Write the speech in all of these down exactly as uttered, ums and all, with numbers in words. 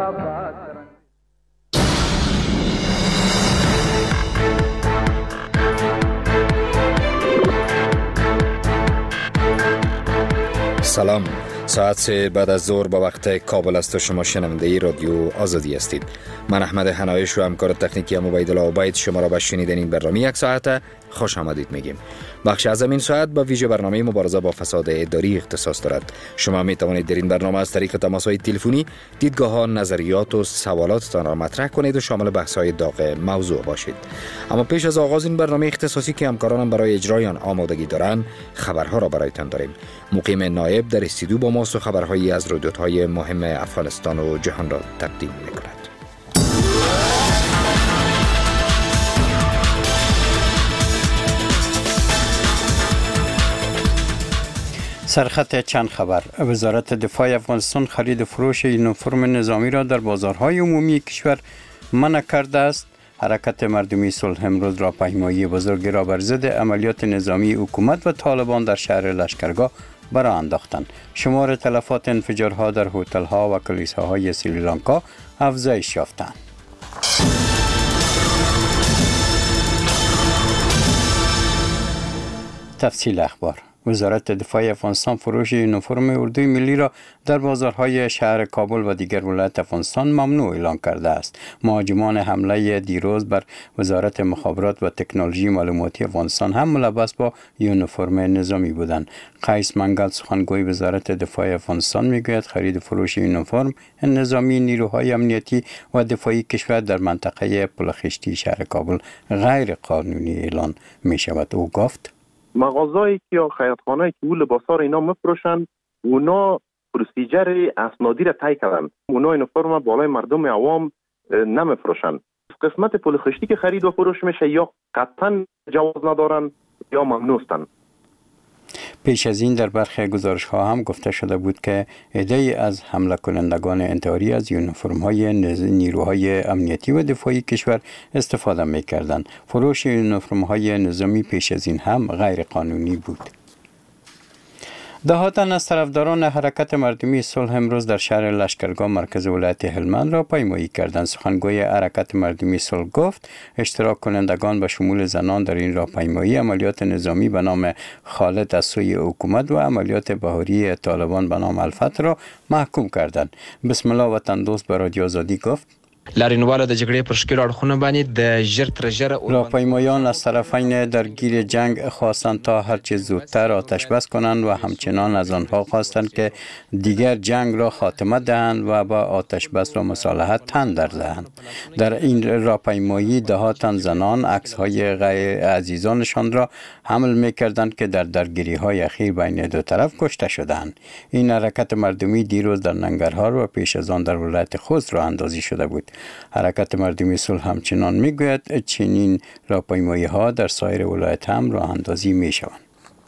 سلام، ساعت سه بعد از ظهر با وقت کابل است و شما شنونده رادیو آزادی هستید. من احمد حنایش و همکار تکنیکی عبیدالله عبید شما را به شنیدن این برنامه یک ساعته خوش آمدید میگیم. بخش از این ساعت با ویژه برنامه مبارزه با فساد اداری اختصاص دارد. شما می توانید در این برنامه از طریق تماس‌های تلفنی دیدگاه‌ها، نظریات و سوالاتتان را مطرح کنید و شامل بحث‌های داغ موضوع باشید. اما پیش از آغاز این برنامه اختصاصی که همکارانم برای اجرای آن آمادگی دارند، خبرها را برایتان داریم. مقیم نایب در استودیو با ماست و خبرهایی از رویدادهای مهم افغانستان و جهان را تقدیم می‌کند. سرخط چند خبر. وزارت دفاع افغانستان خرید و فروش یونیفرم نظامی را در بازارهای عمومی کشور منع کرده است. حرکت مردمی صلح امروز را پیمایی بزرگی را بر ضد عملیات نظامی حکومت و طالبان در شهر لشکرگاه برآ انداختند. شمار تلفات انفجارها در هتل‌ها و کلیساهای سریلانکا افزایش یافتند. تفصیل اخبار. وزارت دفاع افغانستان فروش یونیفرم اردوی ملی را در بازارهای شهر کابل و دیگر ولایت افغانستان ممنوع اعلام کرده است. مهاجمان حمله دیروز بر وزارت مخابرات و تکنولوژی معلوماتی افغانستان هم ملبس با یونیفرم نظامی بودند. قیس منگل سخنگوی وزارت دفاع افغانستان میگوید خرید و فروش یونیفرم نظامی نیروهای امنیتی و دفاعی کشور در منطقه پلخشتی شهر کابل غیر قانونی اعلان می شود. او گفت مغازه‌ای که یا خیاطخانه‌ای که او لباسا را اینا میفروشند، اونا پروسیجر اسنادی را طی کردن. اونا یونیفرم بالای مردم عوام نمیفروشند. قسمت پل خشتی که خرید و فروش میشه یا قطعا جواز ندارن یا ممنوع هستند. پیش از این در برخی گزارش‌ها هم گفته شده بود که عده‌ای از حمله کنندگان انتحاری از یونیفرم‌های نیروهای امنیتی و دفاعی کشور استفاده می‌کردند. فروش یونیفرم‌های نظامی پیش از این هم غیر قانونی بود. دهاتن از طرفداران حرکت مردمی صلح امروز در شهر لشکرگاه مرکز ولایت هلمند را پیمایی کردند. سخنگوی حرکت مردمی صلح گفت اشتراک کنندگان به شمول زنان در این راهپیمایی عملیات نظامی به نام خالد از سوی حکومت و عملیات بهاری طالبان به نام الفتح را محکوم کردند. بسم الله وطن دوست به رادیو آزادی گفت لارینواله د جګړې پر ښکیلو اړخونو باندې د ژر تر ژره راهپیمایان از طرفین درگیر جنگ خواستند تا هرچه زودتر آتش بس کنند و همچنان از آنها خواستند که دیگر جنگ را خاتمه دهند و با آتش بس و مصالحت تن در دهند. در این راهپیمایی دهاتن زنان عکس‌های غیر عزیزانشان را حمل می‌کردند که در درگیری‌های اخیر بین دو طرف کشته شدند. این حرکت مردمی دیروز در ننگرهار و پیش از آن در ولایت خوست راه اندازی شده بود. حرکت مردمی صلح همچنان میگوید چنین راهپیمایی‌ها در سایر ولایت هم راه اندازی میشوند.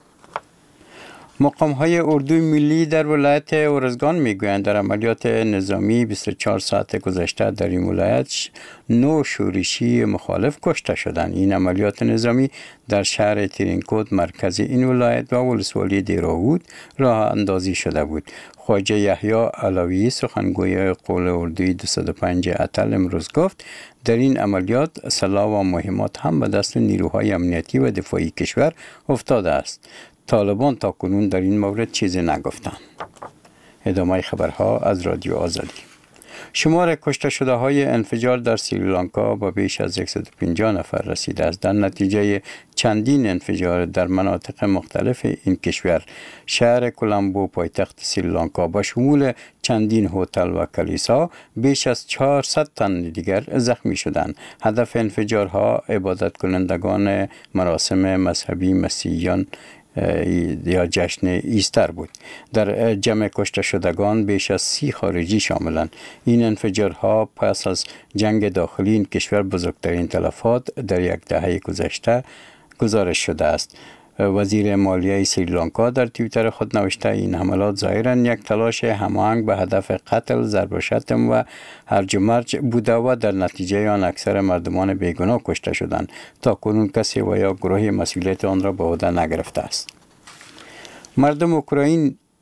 مقام‌های اردوی ملی در ولایت ارزگان میگویند در عملیات نظامی بیست و چهار ساعت گذشته در این ولایت نو شورشی مخالف کشته شدند. این عملیات نظامی در شهر ترینکوت مرکز این ولایت و ولسوالی دیراود راه اندازی شده بود. خواجه یحیی علوی سخنگوی قول اردوی دویست و پنج اتل امروز گفت در این عملیات سلاح و مهمات هم به دست نیروهای امنیتی و دفاعی کشور افتاده است. طالبان تا کنون در این مورد چیزی نگفتند. ادامه خبرها از رادیو آزادی. شمار کشته شده های انفجار در سریلانکا با بیش از صد و پنجاه نفر رسیده است. در نتیجه چندین انفجار در مناطق مختلف این کشور، شهر کولامبو پایتخت سریلانکا با شمول چندین هتل و کلیسا بیش از چهارصد تن دیگر زخمی شدند. هدف انفجارها عبادت کنندگان مراسم مذهبی مسیحیان یا جشن ایستر بود. در جمع کشته شدگان بیش از سی خارجی شاملند. این انفجارها پس از جنگ داخلی این کشور بزرگترین تلفات در یک دهه گذشته گزارش شده است. وزیر مالیه سریلانکا در توییتر خود نوشته این حملات ظاهراً یک تلاش هماهنگ به هدف قتل، ضرب و شتم و هرج و مرج بوده و در نتیجه آن اکثر مردمان بیگناه کشته شدند. تا کنون کسی و یا گروهی مسئولیت آن را به عهده نگرفته است. مردم اوکراین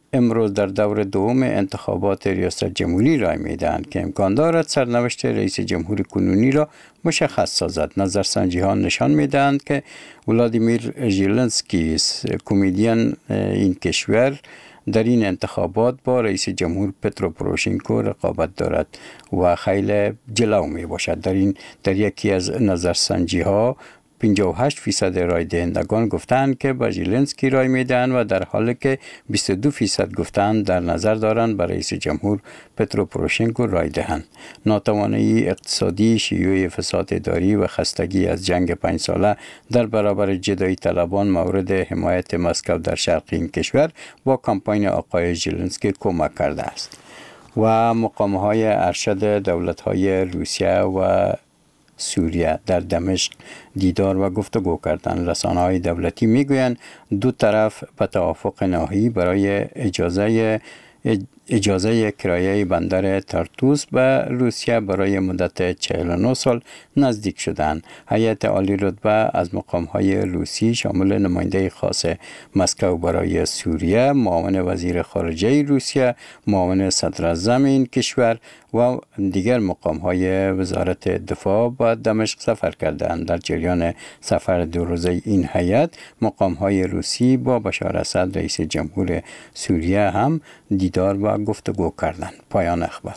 امروز در دور دوم انتخابات ریاست جمهوری رای میدهند که امکان دارد سرنوشت رئیس جمهور کنونی را مشخص سازد. نظرسنجی ها نشان میدهند که ولادیمیر ژلنسکی کمدین این کشور در این انتخابات با رئیس جمهور پترو پروشنکو رقابت دارد و خیلی جلو می باشد. در این در یکی از نظرسنجی ها پنجاه و هشت فیصد رای دهندگان گفتند که به ژلنسکی رای میدهند و در حالی که بیست و دو فیصد گفتند در نظر دارند به رئیس جمهور پترو پروشنکو رای دهند. ناتوانی اقتصادی، شیوع فساد اداری و خستگی از جنگ پنج ساله در برابر جدایی طلبان مورد حمایت مسکو در شرق این کشور با کمپاین آقای ژلنسکی کمک کرده است. و مقام‌های ارشد دولت‌های روسیه و سوریه در دمشق دیدار و گفتگو کردند. رسانه‌های دولتی میگویند دو طرف به توافق نهایی برای اجازه اجازه کرایه بندر تارتوس به روسیه برای مدت چهل و نه سال نزدیک شدند. هیئت عالی رتبه از مقام‌های روسی شامل نماینده خاص مسکو برای سوریه، معاون وزیر خارجه روسیه، معاون صدراعظم این کشور و دیگر مقام‌های وزارت دفاع به دمشق سفر کردند. در جریان سفر دو روزه این هیئت، مقام‌های روسی با بشار اسد رئیس جمهور سوریه هم دیدار و گفتگو کردند. پایان اخبار.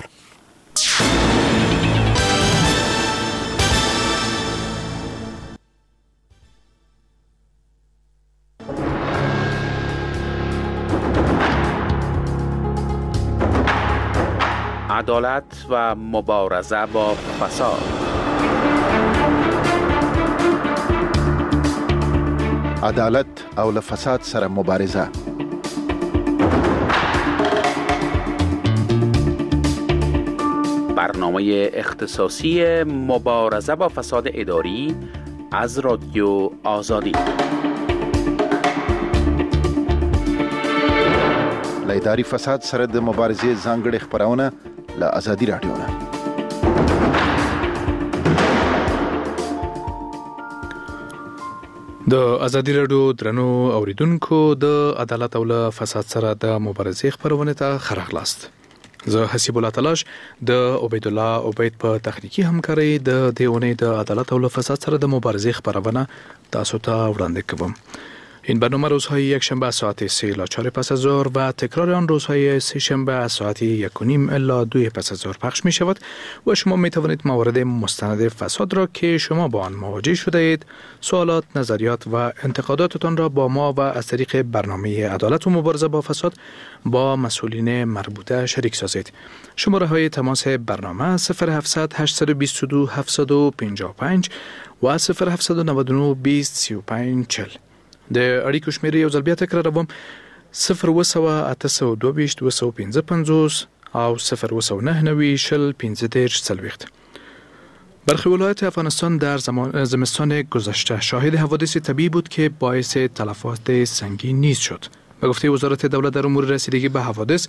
عدالت و مبارزه با فساد. عدالت او له فساد سره مبارزه. برنامه اختصاصی مبارزه با فساد اداری از رادیو آزادی. له اداري فساد سره د مبارزې ځانګړي خبرونه له آزادي رادیو نه. د آزادي رادیو درنو اوریدونکو د عدالت او له فساد سره د مبارزې خبرونه ته خراغلاست. زه حسیب الله تلاش د عبید الله عبید په تخنیکی همکاري د دیونه د عدالت او له فساد سره د مبارزې خبرونه تاسو ته وړاندې کوم. این برنامه روزهای یک شنبه ساعت سه الی چهار پس از ظهر و تکرار آن روزهای سه شنبه ساعت یک و نیم الی دو پس از ظهر پخش می شود و شما می توانید موارد مستند فساد را که شما با آن مواجه شده اید، سوالات، نظریات و انتقاداتتان را با ما و از طریق برنامه عدالت و مبارزه با فساد با مسئولین مربوطه شریک سازید. شماره های تماس برنامه صفر هفتصد هشتصد و بیست و دو هفتصد و پنجاه و پنج و صفر هفتصد و نود و نه بیست سی و پنج چهل. د اړیکو شمیرې یو ځل بیا تکراروم: صفر اوه سوه اته سوه دوه ویشت دوه سوه پنځه پنځوس او صفر اوه سوه نهه نوي شل پنځه دېرش څلوېښت. برخی ولایت افغانستان در زمستان گذشته شاهد حوادث طبیعی بود که باعث تلفات سنگین نیز شد. به گفته وزارت دولت در امور رسیدگی به حوادث،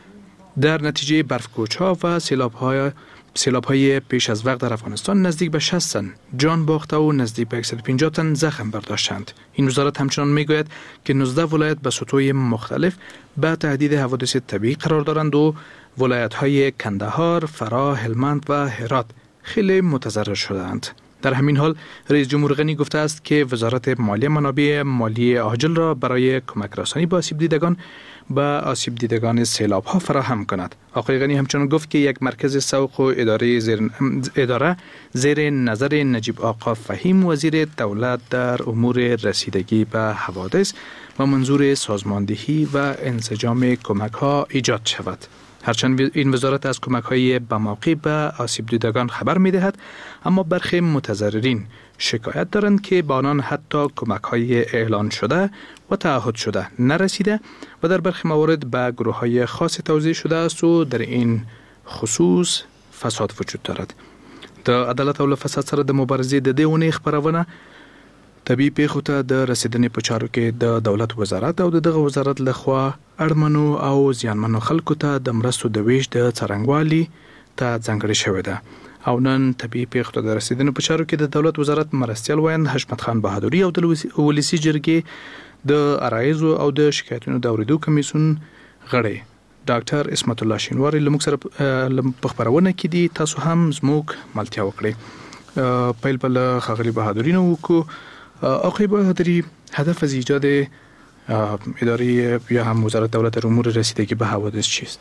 در نتیجه برف‌کوچ‌ها و سیلاب‌های سیلاب‌های پیش از وقت در افغانستان نزدیک به شصت تن جان باخته و نزدیک به صد و پنجاه تن زخم برداشتند. این وزارت همچنان میگوید که نوزده ولایت به سطوح مختلف به تهدید حوادث طبیعی قرار دارند و ولایت‌های کندهار، فراه، هلمند و هرات خیلی متضرر شدند. در همین حال رئیس جمهور غنی گفته است که وزارت مالیه منابع مالی عاجل را برای کمک رسانی به آسیب دیدگان به آسیب دیدگان سیلاب ها فراهم کند. آقای غنی همچنین گفت که یک مرکز سوق و اداره زیر, اداره زیر نظر نجیب آقا فهیم وزیر دولت در امور رسیدگی به حوادث و منظور سازماندهی و انسجام کمک ها ایجاد شود. هرچند این وزارت از کمک های بموقع به آسیب دیدگان خبر می دهد، اما برخی متضررین شکایت دارند که به آنان حتی کمک های اعلان شده و تعهد شده نرسیده و در برخی موارد به گروه های خاص توزیع شده است و در این خصوص فساد وجود دارد. د عدالت او فساد سره د مبارزې د دې ونې خبرونه طبیعي پیښو ته د رسیدنې په چارو کې د دولت وزارت او د دغه وزارت لخوا اړمنو او زیانمنو خلکو ته د مرستو د ویش د څرنګوالي ته ځانګړې شوې ده. او نن طبیعي پیښو ته د رسیدنې په چارو کې د دولت وزارت مرستیال ویاند حشمت خان بهادري او د ولسي جرګې د عرایضو او د شکایتونو د اورېدو کمیسیون غړي ډاکټر اسمت الله شینواری لمک سره په خبرونه کې دي تاسو هم زموږ ملتیا وکړي پیل بل خغلی بهادری نو کو اخی بهادری هدف از ایجاد اداره یا هم وزارت دولت امور رسیدگی به حوادث چیست؟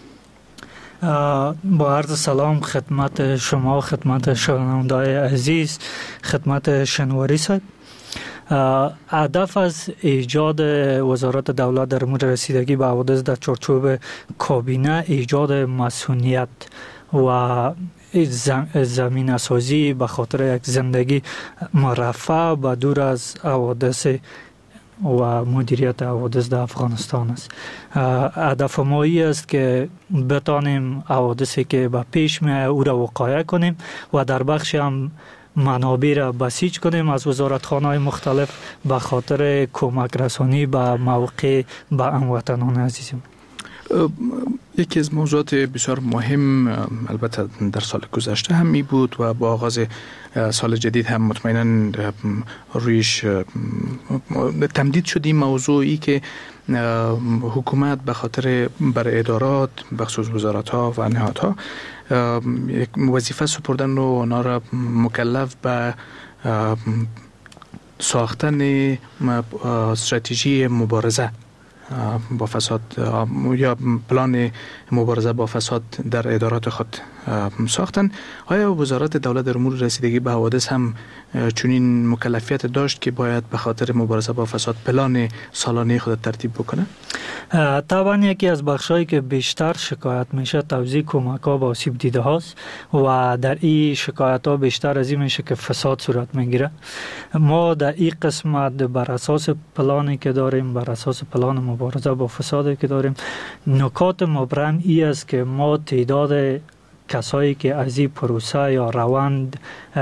با عرض سلام خدمت شما، خدمت شنونده‌های عزیز، خدمت شنواری صاحب. هدف از ایجاد وزارت دولت در امور رسیدگی به حوادث در چارچوب کابینه ایجاد مسئولیت و زمینه سازی به خاطر یک زندگی مرفه و دور از حوادث و مدیریت حوادث در افغانستان است. هدف ما این است که بتانیم حوادثی که به پیش میاد او را وقایع کنیم و در بخش هم منابع را بسیج کنیم از وزارتخانه‌های مختلف به خاطر کمک رسانی به موقع به هموطنان عزیزم. یکی از موضوعات بسیار مهم البته در سال گذشته هم می بود و با آغاز سال جدید هم مطمئنا رویش تمدید شد این موضوعی که حکومت به خاطر بر ادارات بخصوص وزارت ها و نهادها یک وظیفه سپردن و آنها را مکلف به ساختن استراتژی مبارزه با فساد یا پلان مبارزه با فساد در ادارات خود ساختن. آیا وزارت دولت در امور رسیدگی به حوادث هم چنین مکلفیت داشت که باید به خاطر مبارزه با فساد پلان سالانه خود ترتیب بکنه؟ طبعا یکی از بخشایی که بیشتر شکایت میشه توزیع کمک ها با آسیب دیده هاست و در این شکایت ها بیشتر از این میشه که فساد صورت میگیره. ما در این قسمت بر اساس پلانی که داریم، بر اساس پلان مبارزه با فسادی که داریم، نکات مبرم ای است که ما تعداد کسایی که از این پروسه یا روند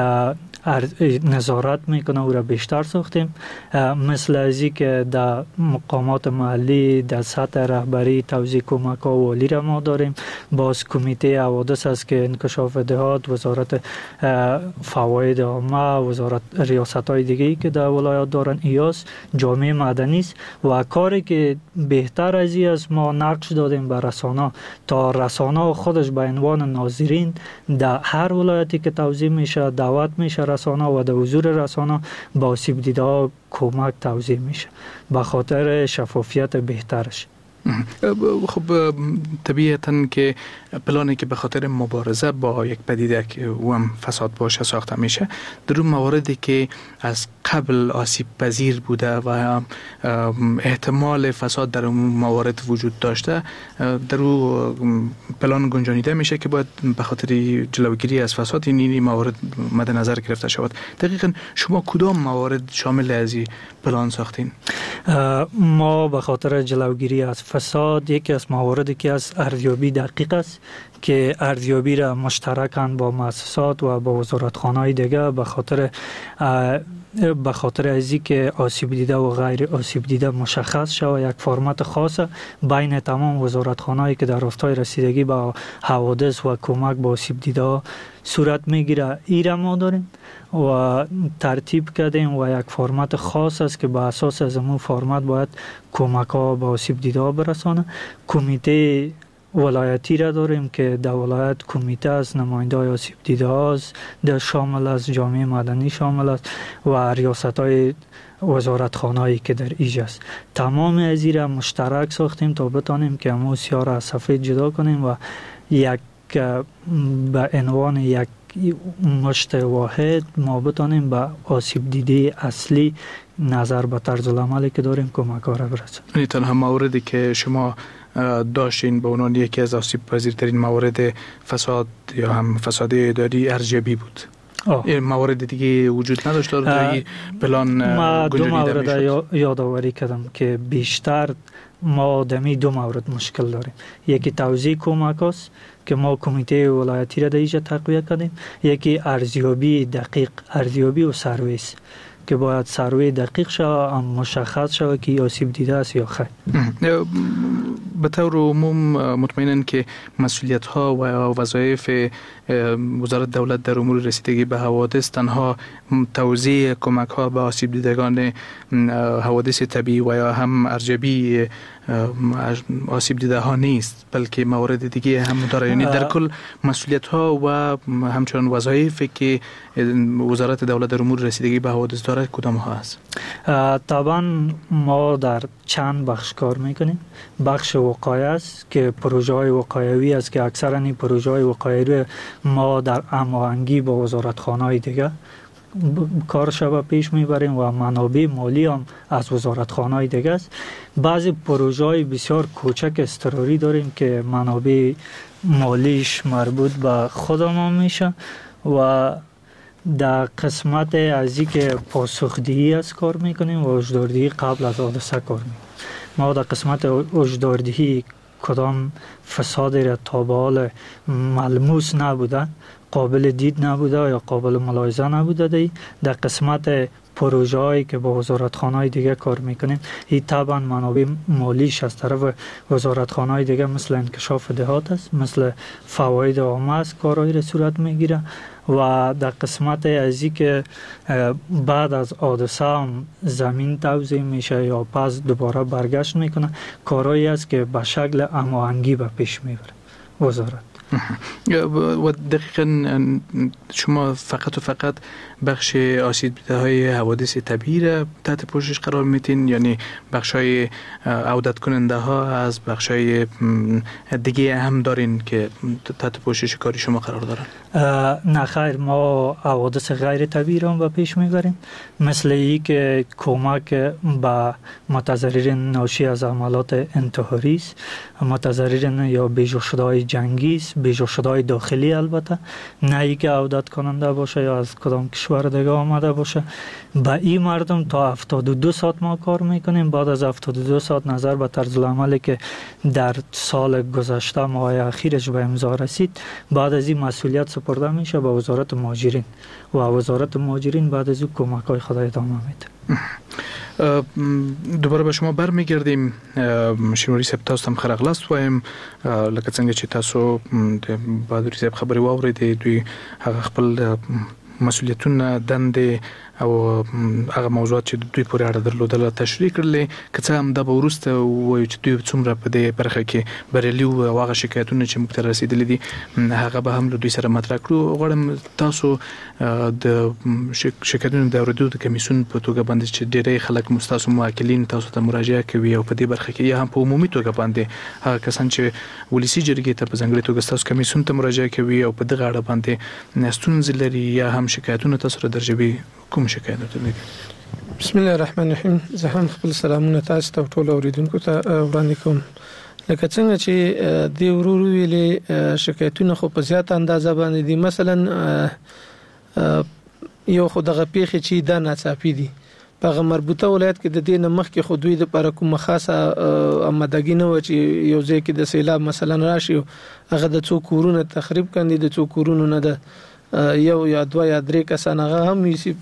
نظارت میکنه او را بیشتر ساختیم، مثل ازی که در مقامات محلی در سطح رهبری توزیع کمک ها والی را ما داریم. باز کمیته حوادث است که انکشاف دهات، وزارت فواید عامه، وزارت ریاست های دیگه که در ولایات دارن، ایاس جامعه مدنی است و کاری که بهتر از این است ما نقش دادیم به رسانه تا رسانه خودش به عنوان ناظرین در هر ولایتی که توزیع میشه دعوت میشه رسانه و در حضور رسانه با آسیب دیده ها کمک توزیع میشه به خاطر شفافیت بهترش. خب طبیعتاً که پلانی که به خاطر مبارزه با یک پدیده که او هم فساد باشه ساخته میشه در اون مواردی که از قبل آسیب پذیر بوده و احتمال فساد در اون موارد وجود داشته در اون پلان گنجانیده میشه که باید به خاطر جلوگیری از فساد این موارد مد نظر گرفته شود. دقیقاً شما کدام موارد شامل از این پلان ساختین؟ ما به خاطر جلوگیری از فساد یکی از مواردی که از ارزیابی دقیق است که ارزیابی را مشترکاً با مؤسسات و با وزارتخانه‌های دیگه به خاطر به خاطر ازی که آسیب دیده و غیر آسیب دیده مشخص شود یک فرمت خاص بین تمام وزارتخانه‌ای که در راستای رسیدگی با حوادث و کمک با آسیب دیده صورت میگیره ایرا ما داریم و ترتیب کردیم و یک فرمت خاص است که به اساس از اون فرمت باید کمک ها با آسیب دیده برسانه. کمیته ولایتی را داریم که در ولایت کمیته از نماینده های آسیب دیده هاست، در شامل از جامعه مدنی شامل است و ریاست های وزارتخانه هایی که در ایجا است. تمام از این را مشترک ساختیم تا بتانیم که همون سیاه را از سفید جدا کنیم و یک به عنوان یک مشت واحد ما بتانیم به آسیب دیده اصلی نظر به طرز العملی که داریم کمک ها را برسیم. این تنها موردی که شما داشتین به عنوان یکی از آسیب پذیرترین موارد فساد یا هم فساد اداری ارزیابی بود. این موارد دیگه وجود نداشت در پلان؟ ما دو مورد یادآوری کردم که بیشتر ما دمی دو مورد مشکل داریم. یکی توزیع کمک است که ما کمیته ولایتی را در اینجا تقویه کردیم، یکی ارزیابی دقیق، ارزیابی و سرویس که باید سروی دقیق شود مشخص شود که آسیب دیده است یا خیر. به طور عموم مطمئناً که مسئولیت ها و وظایف وزارت دولت در امور رسیدگی به حوادث تنها توزیع کمک ها به آسیب دیدگان حوادث طبیعی و یا هم ارزیابی آسیب دیده ها نیست بلکه موارد دیگه هم داره، یعنی در کل مسئولیت ها و همچنان وظایفی که وزارت دولت در امور رسیدگی به حوادث داره کدام ها است؟ طبعا ما در چند بخش کار میکنیم. بخش وقایع است که پروژه های وقایعی است که اکثرا این پروژه های وقایعی ما در هماهنگی با وزارتخانه های دیگه کارش را پیش میبریم و منابع مالی هم از وزارتخانه های دیگه است. بعضی پروژه های بسیار کوچک اضطراری داریم که منابع مالیش مربوط به خودم هم میشه و در قسمت از این که پاسخدهی از کار میکنیم و هشداردهی قبل از حادثه کار میکنیم. ما در قسمت هشداردهی کدام فسادی را تا به حال ملموس نبوده، قابل دید نبوده یا قابل ملاحظه نبوده دی. در قسمت پروژه هایی که با وزارتخانه های دیگه کار میکنیم، این طبعا منابع مالیش از طرف وزارتخانه های دیگه مثل انکشاف دهات است، مثل فواید عامه است، کارهایی را صورت میگیره. و در قسمت ازی که بعد از حادثه هم زمین توزیع میشه یا پس دوباره برگشت میکنه، کارهایی است که به شکل هماهنگی به پیش میبره وزارت. و دقیقا شما فقط و فقط بخش آسیب دیده های حوادث طبیعی را تحت پوشش قرار میتین، یعنی بخش های عودت کننده ها از بخش های دیگه هم دارین که تحت پوشش کاری شما قرار دارن؟ نه خیر، ما حوادث غیر طبیعی را به پیش میبریم، مثل ای که کمک به متضررین ناشی از عملات انتحاری است، متضررین یا بیجا شده های جنگی است، بیجا شده های داخلی البته، نه ای که عودت کننده باشه یا از کدام کشور دیگه آمده باشه. با این مردم تا هفتاد و دو ساعت ما کار میکنیم. بعد از هفتاد و دو ساعت نظر به طرز العملی که در سال گذشته ماه اخیرش به امضا رسید، بعد از این مسئولیت سپرده میشه به وزارت مهاجرین و وزارت مهاجرین بعد از اون کمک های خود ادامه میده. دوباره به شما برمیگردیم. شینواری صاحب، تاسو هم ښه راغلاست وایم. لکه څنګه چې تاسو د بهادري صاحب خبرې واورېدې، دوی هغه خپل مسؤلیتونه، دندې او هغه موضوعات چې دوی پورې اړه درلودله تشریح کړلې. که څه هم دا به وروسته ووایو چې دوی څومره په دې برخه کې بریالي وو او هغه شکایتونه چې موږ ته رسېدلي دي هغه به هم له دوی سره مطرح کړو. غواړم تاسو د شکایتونو د اورېدو د کمیسیون په توګه باندې چې ډېری خلک ستاسو موکلین تاسو ته مراجعه کوي او په دې برخه کې یا هم په عمومي توګه باندې هغه کسان چې ولسي جرګې ته په ځانګړې توګه ستاسو کمیسیون ته مراجعه کوي او په دغه اړه باندې ستونزې لري یا هم شکایتونه تاسو را درجوي، کوم شکایت لري؟ بسم الله الرحمن الرحیم. زه هم خپل سلامونه تاسو ته ټول اوریدونکو ته وړاندې کوم. لکه څنګه چې د ورورو ویلې شکایتونه خو په زیات اندازه باندې دي. مثلا یو خو دغه پیښې چې دا ناڅاپي دي په مربوطه ولایت کې د دې نه مخکې خو دوی د لپاره کومه خاصه آمادګي نه و چې یو ځای کې د سیلاب مثلا راشي هغه د څو کورونه تخریب کړي، د څو کورونو نه ده یو یا دوه یا درې کسان هغه هم یې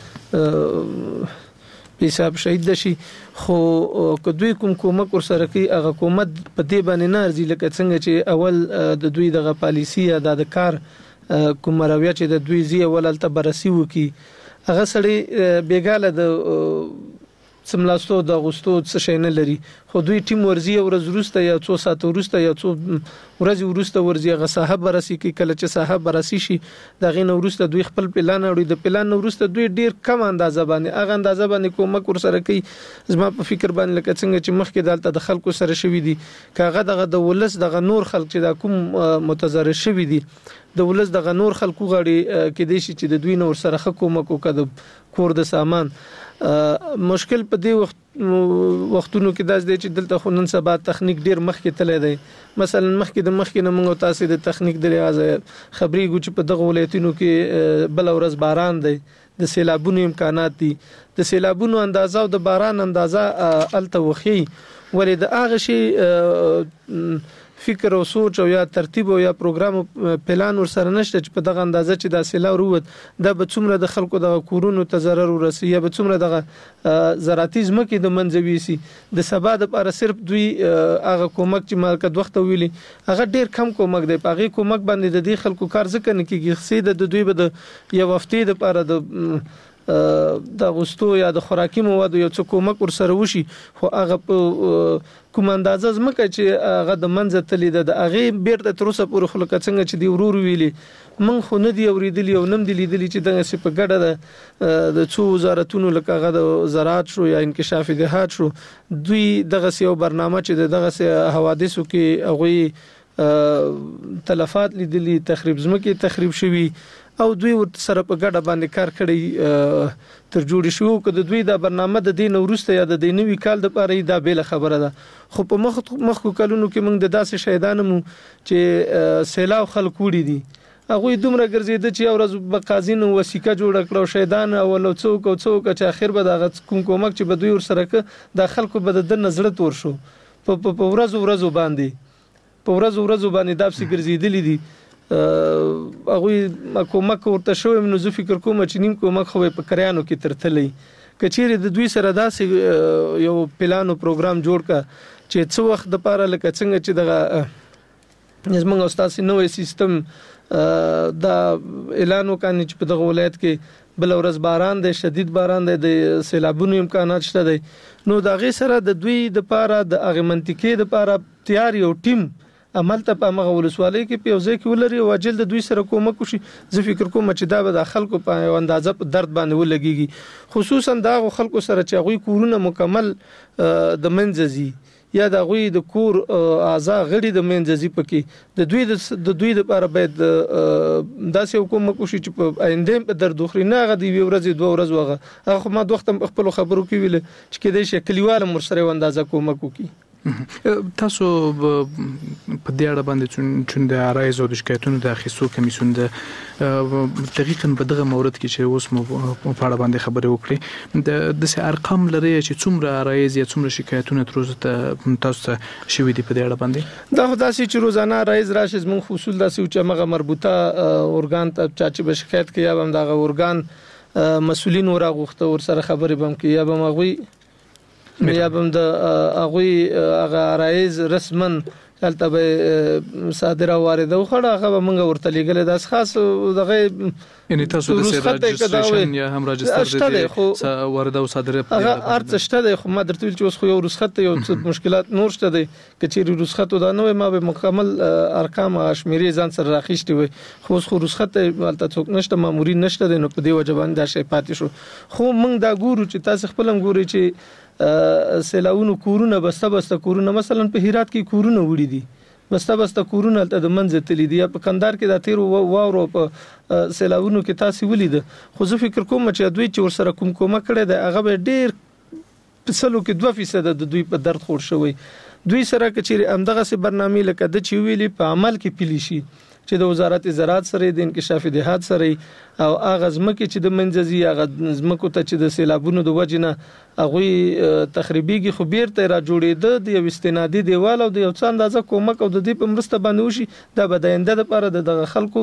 حساب شهید شي. خو که دوی کوم کومک ورسره کوي هغه حکومت په دې باندې نه ارزي، لکه څنګه چې اول د دوی دغه پالیسی یا د کار کوم رویه چې د دوی زی اول تل برسي وکي هغه سړی بیګاله د سملاستو د اغوستو څه شي نه لري. خو دوی ټیم ورزي ورځ وروسته یا څو ساعت وروسته یا څو ورځې وروسته ورزي هغه صاحب برسي کی کله چې صاحب برسي شي دغه نو وروسته دوی خپل پلان اوري، د پلان وروسته دوی ډیر کم اندازه باندې هغه اندازه باندې کومک ورسره کوي. زما په فکر باندې لکه څنګه چې مخکې دالته د خلکو سره شوي دي کاغه دغه د ولس دغه نور خلک چې دا کوم متضرر شوي دي د ولس دغه نور خلکو غړي کې دي چې د دوی نور سره کومک وکړي کور د سامان. مشکل په دې وخت وختونو کې داس دی چې دلته خو نن سبا تخنیک ډیر مخکې تللی دی. مثلا مخکې د مخکې نه موږ تاسو د تخنیک د لحاظ خبري ګو چې په دغه ولایتونو کې بل ورځ باران دی، د سیلابونو امکانات دي، د سیلابونو اندازه او د باران اندازه الته وخی ولې د هغه شی فکر او سوچ او یا ترتیب او یا پروګرام پلان ورسره نشته چې په دغه اندازه چې د سیلاب وروت دا به څومره د خلکو د کورونو ته ضرر ورسي یا به څومره د زراعتي ځمکې د منځوي سي. د سبا د لپاره صرف دوی هغه کومک چې مالکت وخت ویلي هغه ډیر کم کومک دی. په هغه کومک باندې د دې خلکو کار ځکه نه کیږي. خسي د دوی به د یو هفته د لپاره د د غوستو یا د خوراکي موادو یو څه کومک ورسره وشي خو هغه کوم اندازه زمکه چې هغه د منځ تللی ده د هغه بیرته تر اوسه پورې خلک څنګه چې دی ورور ویلي من خو نه دی اوریدلی او نم دی لیدلی چې دغه سی په ګډه ده د څو وزارتونو لکه هغه د زراعت شو یا انکشاف دهات شو دوی دغه سی یو برنامه چې دغه سی حوادثو کې هغه تلفات لیدلی تخریب زمکه تخریب شوی او دوی سره په ګډه باندې کار کړی تر جوړ شو کده دوی دا برنامه د دین ورسته یا د دینوي کال د پاره دا بیل خبره ده خو په مخ مخکو کلونو کې موږ د داسې شهیدانو چې سیلاو خلک وړي دي هغه دومره ګرځیده چې ورځ په قاضینو وسیکه جوړ کړو شهیدان او لو څوک او څوک چې اخر به د کوم کومک چې به دوی ور سره ک د خلکو به د نظر تور شو په ورځ ورځ باندې په ورځ ورځ باندې داسې ګرځیدلی دي هغه کومک ورته شوی نو زه فکر کوم چې نیم کومک خو په کریانو کې ترتلې کچېره د دوی سره داسې یو پلان او پروګرام جوړ کا چې څو وخت د پاره لکه څنګه چې دغه زمونږ استاد نوې سیستم دا اعلان وکړي چې په دغه ولایت کې بل ورځ باران دی شدید باران دی د سیلابونو امکانات شته دی نو دا غي سره د دوی د پاره د اغه منطقې د پاره تیار یو ټیم عمل ته په مغه ولسوالۍ کې په ځای کې ولري او جلد دوی سره کومک وشي زه فکر کوم چې دا به د خلکو په اندازه په درد باندې ولګيږي خصوصا دا خلکو سره چې غوي کورونه مکمل د منځزي یا د غوي د کور اعضاء غړي د منځزي پکې د دوی د دوی لپاره باید داسې کومک وشي چې په آینده په درد خوري نه غدي وی ورځ دوه ورځ وغه هغه ما دوه وخت خپل خبرو کې ویل چې کېدې شي کلیواله مرسره اندازه کومک وکي تاسو په دې اړه باندې چې د عرایز او د شکایتونو د اخیستو کمیسیون د دقیقاً په دغه مورد کې چې اوس مو په اړه باندې خبرې وکړي د د ارقام لري چې څومره عرایز یا څومره شکایتونه تر اوسه تاسو ته شوي دي په دې اړه باندې دا خداسي چې روزانه عرایز راشي زموږ اصول داسې چې مغه مربوطه اورګان ته چې به شکایت کوي یا هم دغه اورګان مسولین ورغوخته ور سره خبرې بم کوي یا به مغوي یا هم د اغوی هغه رئیس رسمن دلته به صادره وارده وخړه هغه موږ ورته لګل د خاص دغه یعنی تاسو د رجستریشن یا هم رجستر دي وارده او صادره هغه ارڅ شته د خو ما درته ویل چې اوس خو یو رخصت یو مشکلات نور شته دي کچېری رخصت دا نو ما به مکمل ارقام شمیرې ځان سره راخښتي وي خو اوس خو رخصت مالته څوک نشته مامورین نشته نو په دې وجبان دا شی پاتې شو خو موږ دا ګورو چې تاسو خپلم ګوري چې سیلاونو کورونه بسته بسته کورونه مثلا په هرات کې کورونه وړي دي بسته بسته کورونه ته د منځ تللی دي په کندهار کې د تیر واورو په سیلاونو کې تاسو ولید خو زه فکر کوم چې دوی چې ورسره کوم کومه کړي د هغه ډیر په سلو کې دوه فیصد د دوی په درد خور شوی دوی سره کچېری امدغه سي برنامه لکه د چې ویلي په عمل کې پلی شي چې د وزارت زراعت سره د انکشاف دهات سره او اغه زمکه چې د منځزي اغه زمکو ته چې د سیلابونو د وجنه اغه تخریبيږي خو بیرته را جوړېده د یو استنادي دیوال او د یو څه اندازه کومک او د دې په مرسته باندې وشي د بداینده لپاره د خلکو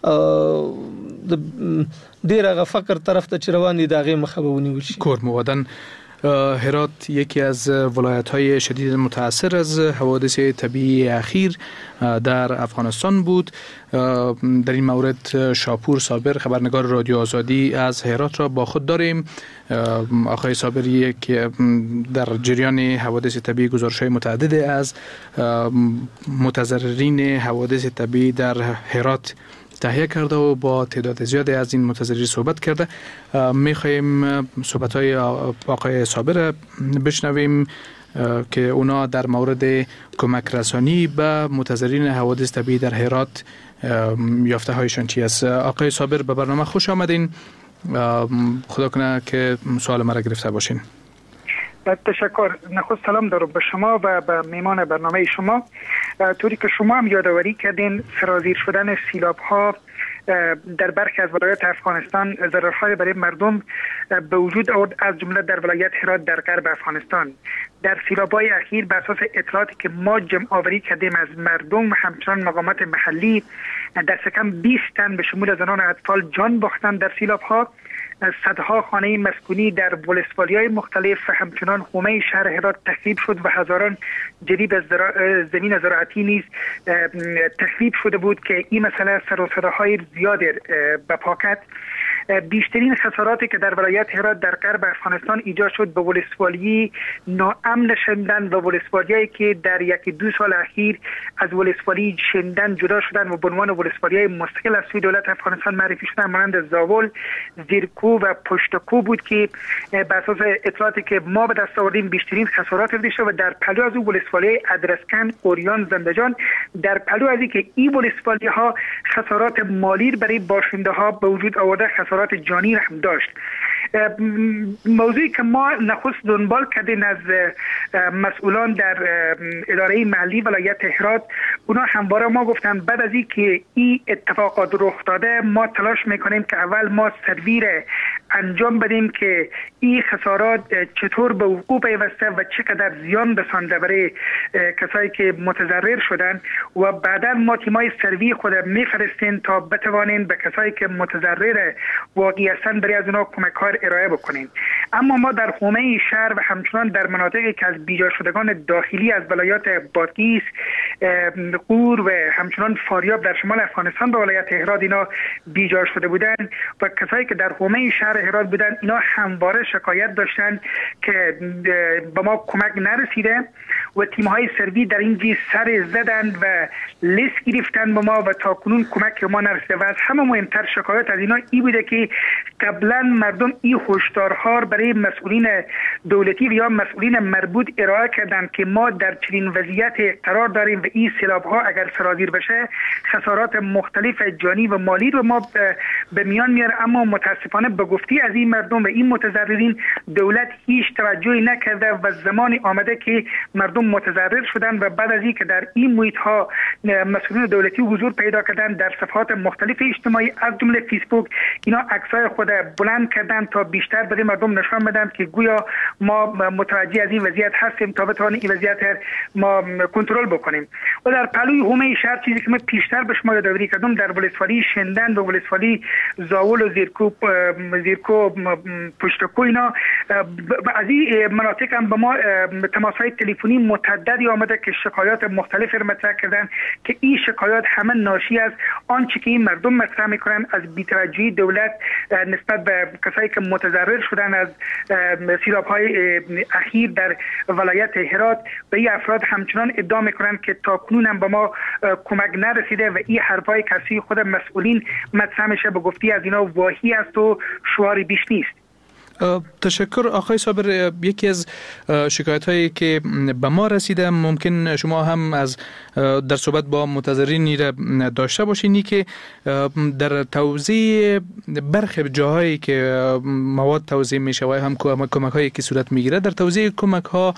د ډیره فقر طرف ته چروان دي دغه مخبونی وشي کور مودن هرات یکی از ولایت‌های شدید متاثر از حوادث طبیعی اخیر در افغانستان بود. در این مورد شاپور صابر خبرنگار رادیو آزادی از هرات را با خود داریم. آقای صابری که در جریان حوادث طبیعی گزارش‌های متعدد از متضررین حوادث طبیعی در هرات تهیه کرده و با تعداد زیادی از این متضررین صحبت کرده. میخواهیم صحبت‌های آقای صابر بشنویم که اونا در مورد کمک رسانی به متضررین حوادث طبیعی در هرات یافته هایشان چی است. آقای صابر به برنامه خوش آمدین. خدا کنه که سوال مرا گرفته باشین. تشکر. نخست سلام دارم به شما و به میمان برنامه شما. طوری که شما هم یادآوری کردین سرازیر شدن سیلاب ها در برخی از ولایات افغانستان ضررهای برای مردم به وجود آورد از جمله در ولایت هرات در غرب افغانستان. در سیلاب‌های اخیر بر اساس اطلاعاتی که ما جمع آوری کردیم از مردم و همچنان مقامات محلی دست کم بیست تن به شمول زنان و اطفال جان باختند در سیلاب‌ها. صدها خانه مسکونی در ولسوالی‌های مختلف و همچنان حومه شهر هرات تخریب شد و هزاران جریب از زمین زراعتی نیز تخریب شده بود که این مسئله سر و صداهای زیاد بپا کرد. بیشترین خساراتی که در ولایت هرات در غرب افغانستان ایجاد شد به ولسوالی ناامن شندن و ولسوالیایی که در یکی دو سال اخیر از ولسوالی شندن جدا شدن و به عنوان ولسوالی‌های مستقل از سوی دولت افغانستان معرفی شدن، مانند زاول، زیرکو و پشتکو بود که بر اساس اطلاعاتی که ما به دست آوردیم بیشترین خسارات دیده شد. و در پلو از او ولسوالی ادرسکن، اوریان، زندجان، در پلو از اینکه این ولسوالی ها خسارات مالی برای باشنده ها به وجود آورده، خسارات جانی هم داشت. موضوعی که ما نخست دنبال کردیم از مسئولان در اداره محلی ولایت هرات، اونا همواره ما گفتن بعد از این که این اتفاقات رخ داده ما تلاش میکنیم که اول ما سرویر انجام بدیم که این خسارات چطور به وقوع پیوسته و چقدر زیان رسانده برای کسایی که متضرر شدن، و بعدا ما تیمای سروی خود میفرستیم تا بتوانیم به کسایی که متضرر واقعی هستند برای از اونا کمک ها ارائه بکنیم. اما ما در حومه شهر و همچنان در مناطقی که از بیجا شدگان داخلی از ولایات بادغیس، غور و همچنان فاریاب در شمال افغانستان به ولایت هرات اینا بیجا شده بودند و کسایی که در حومه شهر هرات بودن، اینا همواره شکایت داشتن که به ما کمک نرسیده و تیم‌های سروی در این سر زدند و لیست گرفتن به ما و تا کنون کمک ما نرسیده. و از همه مهمتر شکایت از اینا ای بوده که قبلا مردم این هشدارها برای مسئولین دولتی و یا مسئولین مربوط ارائه کردند که ما در چنین وضعیت قرار داریم و این سیلاب‌ها اگر سرازیر بشه خسارات مختلف جانی و مالی رو ما به میان میاره، اما متاسفانه به گفته از این مردم و این متضررین دولت هیچ توجهی نکرده و زمانی آمده که مردم متضرر شدن و بعد از این که در این محیط ها مسئولین دولتی حضور پیدا کردن در صفحات مختلف اجتماعی از جمله فیسبوک، اینا عکسای خود بلند کردن تا بیشتر برای مردم نشان بدن که گویا ما متوجه از این وضعیت هستیم تا بتوانیم این وضعیت ما کنترل بکنیم. و در پلوی حومه شهر چیزی که من پیشتر به شما یادآوری کردم در ولسوالی شندن و ولسوالی زاول و زیرکو زیرکو پشتکو اینا از این مناطق هم به ما تماس‌های تلفنی متعددی آمده که شکایات مختلف رو مطرح کردن که این شکایات همه ناشی از آنچه که این مردم مطرح میکنن از بی‌توجهی دولت نسبت به کسایی که متضرر شدن از سیلاب‌های اخیر در ولایت هرات و این افراد همچنان ادعا میکنن که تا کنون هم به ما کمک نرسیده و این حرفای کسی خود مسئولین مطرح میشه به گفتی از اینا واهی است و شعار بیش نیست. تشکر آقای صابر. یکی از شکایت هایی که به ما رسیده ممکن شما هم از در صحبت با متضررین داشته باشین که در توزیع برخی جاهایی که مواد توزیع میشه و هم کمک هایی که صورت میگیره در توزیع کمک ها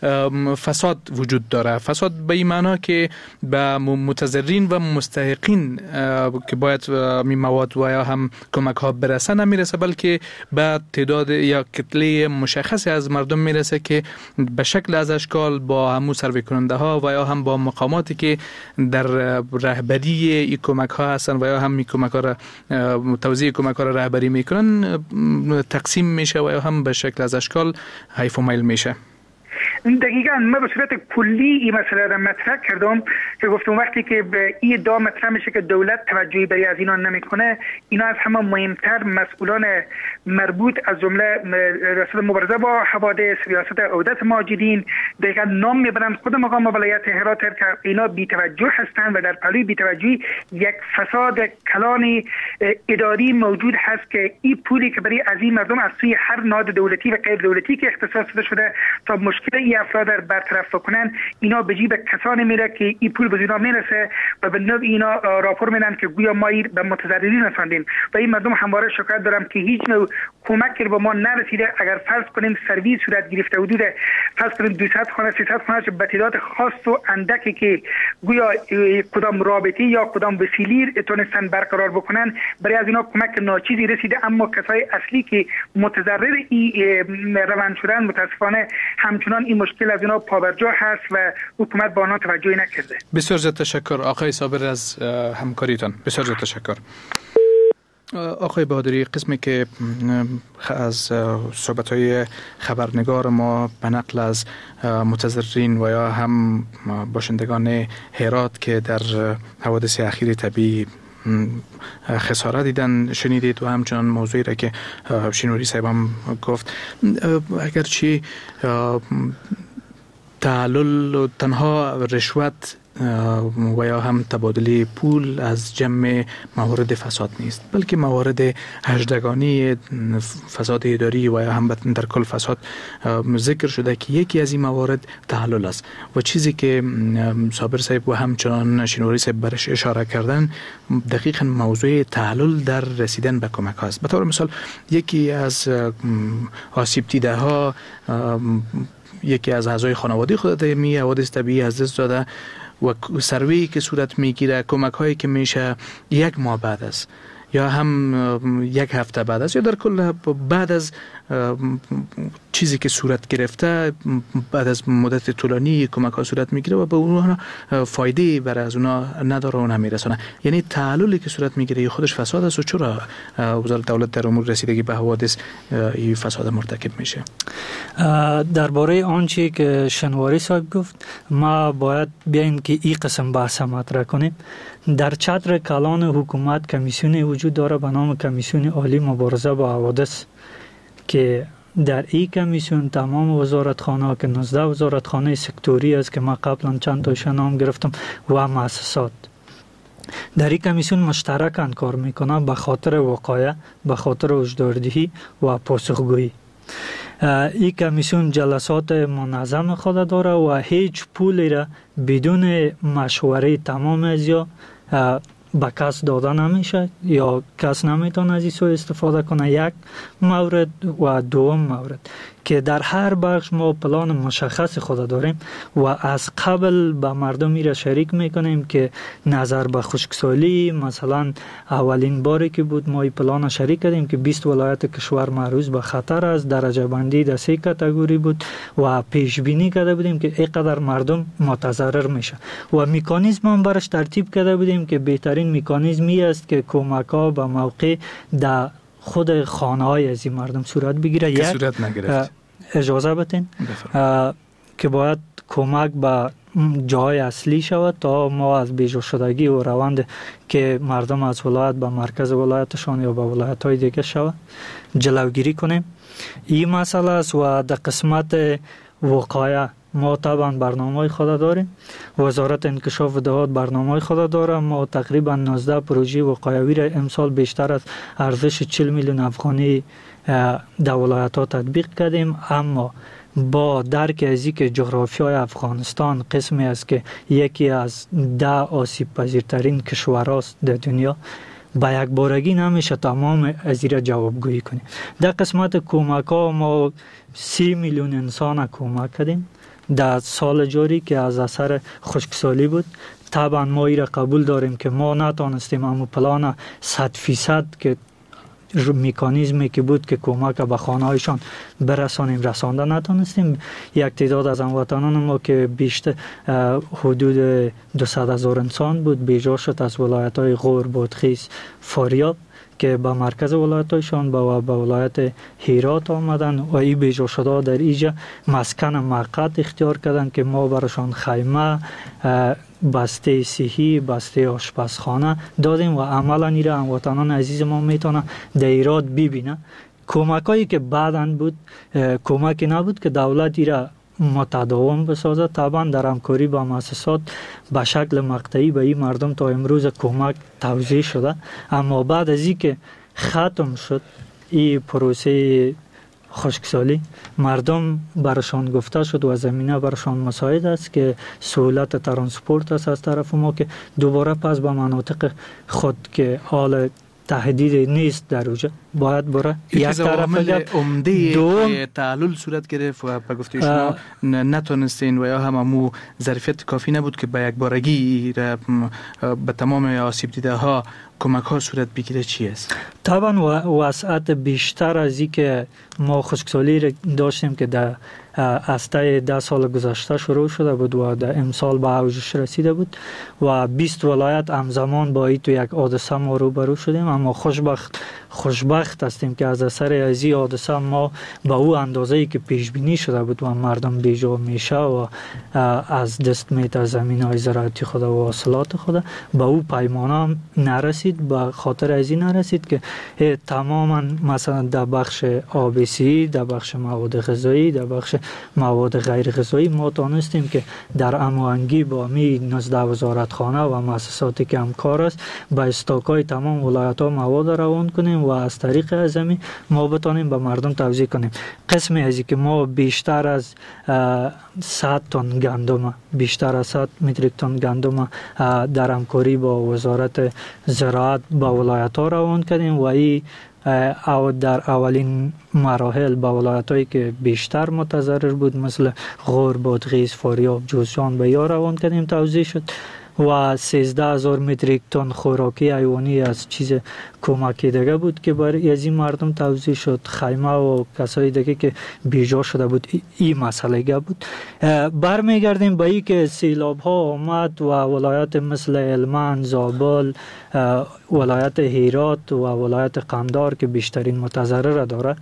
فساد وجود داره. فساد به این معنا که به متضررین و مستحقین که باید می مواد و یا هم کمک ها برسه نمیرسه، بلکه به تعداد یا کتله مشخصی از مردم میرسه که به شکل از اشکال با همون سروی کننده ها و یا هم با مقاماتی که در رهبری این کمک ها هستن و یا هم این کمک ها را توزیع کمک ها را رهبری میکنن تقسیم میشه و یا هم به شکل از اشکال حیف و میل میشه. دقیقاً من به صورت کلی این مسئله را مطرح کردم که گفتم وقتی که به این ادعا مطرح میشه که دولت توجهی برای از اینا نمیکنه، اینا از همه مهمتر مسئولان مربوط از جمله ریاست مبارزه با حوادث، ریاست عودت مهاجرین دقیقاً نام میبرن خود مقام ولایت هرات که اینا بی‌توجه هستند و در پلوی بی‌توجهی یک فساد کلان اداری موجود هست که این پولی که برای از این مردم از سوی هر نهاد دولتی و غیر دولتی که اختصاص شده تا مشکل این افراد را برطرف کنن، اینا به جیب کسانی میره که این پول به اینا میرسه و به نوع اینا راپور میدن که گویا ما به متضررین رساندیم و این مردم همواره شکایت دارم که هیچ نوع کمکی به ما نرسیده. اگر فرض کنیم سرویس صورت گرفته حدود فرض کنیم دویست خانه سیصد خانه به تعداد خاص و اندکی که گویا کدام رابطی یا کدام وسیله تونستن برقرار بکنن برای از اینا کمک ناچیزی رسیده، اما کسای اصلی که متضرر این روند شدن متاسفانه همچنان این مشکل از اینا پابرجا هست و حکومت با آنها توجهی نکرده. بسیار زیاد تشکر آقای صابر از همکاریتان. بسیار زیاد تشکر. آقای بهادری، قسمی که از صحبت‌های خبرنگار ما به نقل از متضررین و یا هم باشندگان هرات که در حوادث اخیر طبیعی خسارت دیدن شنیدید و همچنان موضوعی را که شینوری صاحب هم گفت. اگرچه تعلل تنها رشوت و یا هم تبادل پول از جمع موارد فساد نیست، بلکه موارد هجدگانی فساد اداری و یا هم در کل فساد ذکر شده که یکی از این موارد تعلل است و چیزی که صابر صاحب و همچنان شینوری صاحب برش اشاره کردن دقیقاً موضوع تعلل در رسیدن به کمک هاست. به طور مثال یکی از آسیب دیده ها یکی از اعضای خانواده خود می حوادث طبیعی از دست داده و سروی که صورت میگیره، کمک هایی که میشه یک ماه بعد است یا هم یک هفته بعد است یا در کل بعد از چیزی که صورت گرفته، بعد از مدت طولانی کمک ها صورت میگیره و به اونها فایده برای از اونها نداره و نمیرسونه. یعنی تعللی که صورت میگیره خودش فساد است و چرا وزارت دولت در امور رسیدگی به حوادث این فساد مرتکب میشه؟ درباره آنچه که شنواری صاحب گفت ما باید بیایم که این قسم بحث مطرح کنیم. در چتر کلان حکومت کمیسیون وجود داره به نام کمیسیون عالی مبارزه با حوادث که در این کمیسیون تمام وزارتخانه که نوزده وزارتخانه سکتوری است که ما قبلا چند تاش نام گرفتم و مؤسسات در این کمیسیون مشترکاً کار میکنه به خاطر وقایع، به خاطر هشداردهی و پاسخگویی. این کمیسیون جلسات منظم خود داره و هیچ پولی را بدون مشوره تمام از یا به کس داده نمیشه یا کس نمیتونه از این سو استفاده کنه. یک مورد و دوم مورد که در هر بخش ما پلان مشخص خود داریم و از قبل به مردم را شریک میکنیم که نظر به خشکسالی مثلا اولین باری که بود ما این پلان شریک کردیم که بیست ولایت کشور معرض به خطر است، درجه بندی در سه کاتگوری بود و پیش بینی کرده بودیم که اینقدر مردم متضرر میشه و مکانیزم هم برش ترتیب کرده بودیم که بهترین مکانیزمی است که کمک ها به موقع در خود خانه های از این مردم صورت بگیره. که صورت نگرفت. اجازه بتین که باید کمک به جای اصلی شود تا ما از بیجا شدگی و روند که مردم از ولایت به مرکز ولایتشان یا به ولایت های دیگه شود جلوگیری کنیم. این مسئله است و در قسمت وقایع ما طبعا برنامه خود داریم. وزارت انکشاف دهات برنامه خود داره. ما تقریبا نوزده پروژه وقایوی را امسال بیشتر از ارزش چهل میلیون افغانی در ولایت ها تطبیق کردیم، اما با درک از اینکه جغرافیای افغانستان قسمی است که یکی از ده آسیب پذیرترین کشورهاست در دنیا، با یک بارگی نمیشه تمام از این را جوابگویی کنیم. در قسمت کمک ها ما سی میلیون انسان کمک کردیم در سال جاری که از اثر خشکسالی بود. طبعا ما این را قبول داریم که ما نتانستیم اما پلان صد فیصد که مکانیزمی که بود که کمک به خانه هایشان برسانیم رسانده نتانستیم. یک تعداد از هموطنان ما که بیشتر حدود دویست هزار انسان بود بیجا شد از ولایت های غور، بادغیس، فاریاب که به مرکز ولایتشان و به ولایت هرات آمدن و این بیجا شده در اینجا مسکن موقت اختیار کردن که ما براشان خیمه، بسته صحی، بسته آشپزخانه دادیم و عملا این را هموطنان عزیز ما میتونه در ایراد ببینه. کمک هایی که بعدن بود کمکی نبود که دولت این را متداوم بسازه. طبعا در همکاری با مؤسسات به شکل مقطعی به این مردم تا امروز کمک توزیع شده، اما بعد از این که ختم شد این پروسه خشکسالی مردم برشان گفته شد و زمینه برشان مساعد است که سهولت ترانسپورت است از طرف ما که دوباره پس به مناطق خود که حال تهدید نیست در اوجه باید بره. یک طرف عمده تعلل صورت گرفت و به گفته شما نتونستین و یا هم امو ظرفیت کافی نبود که به یک بارگی به تمام آسیب دیده ها کمک ها صورت بگیره. چی است؟ طبعا وسعت بیشتر از این که ما خشکسالی داشتیم که در از طی ده سال گذشته شروع شده بود و در امسال به اوجش رسیده بود و بیست ولایت همزمان با این تو یک حادثه ما روبرو شدیم، اما خوشبخت خوشبخت بدبخت هستیم که از اثر از این حادثه ما به او اندازه‌ای که پیش بینی شده بود و مردم بیجا میشه و از دست میت زمین‌های زراعتی خود و حاصلات خود به او پیمانه نرسید. به خاطر از این نرسید که تماما مثلا در بخش آبیسی، در بخش مواد غذایی، در بخش مواد غیر غذایی ما تانستیم که در هماهنگی با می نزد وزارتخانه و مؤسساتی که همکار است به استاکای تمام ولایت‌ها مواد روان کنیم و از طریق ازمی ما بتانیم به مردم توزیع کنیم. قسمی از که ما بیشتر از صد تن گندم، بیشتر از صد متریک تن گندم در همکاری با وزارت زراعت به ولایت‌ها روان کردیم و این او در اولین مراحل با ولایت‌هایی که بیشتر متضرر بود مثل غور، بادغیس، فاریاب، جوزجان به یا روان کردیم توزیع شد و سیزده هزار متریک تن خوراکی حیوانی از چیز کمکی دیگه بود که برای از این مردم توزیع شد. خیمه و کسای دیگه که بیجا شده بود این مسئله بود. برمیگردیم به این که سیلاب ها آمد و ولایت مثل هلمند، زابل، ولایت هرات و ولایت قندهار که بیشترین متضرر داره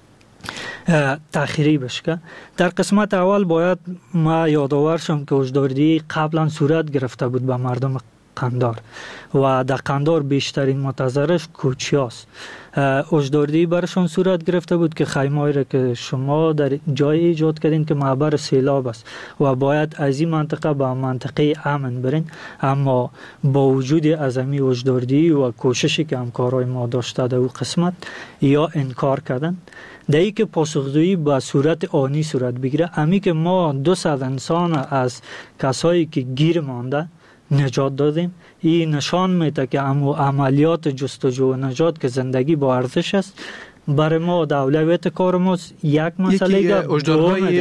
تأخیری بشه. در قسمت اول باید ما یادآور شم که هشداردهی قبلا صورت گرفته بود به مردم قندهار و در قندهار بیشترین متضررش کوچیاست. هشداردهی برشون صورت گرفته بود که خیمه‌ای را که شما در جای ایجاد کردین که معبر سیلاب است و باید از این منطقه به منطقه امن برین، اما با وجود عزمی هشداردهی و کوششی که همکارای ما داشته در اون قسمت یا انکار کردن در ای که پاسخگویی به صورت آنی صورت بگیره. امی که ما دو صد انسان از کسایی که گیر مانده نجات دادیم. این نشان میده که عملیات جستجو و نجات که زندگی با ارزش است برای ما در اولویت کار ما یک مسئله یکی هشدارهای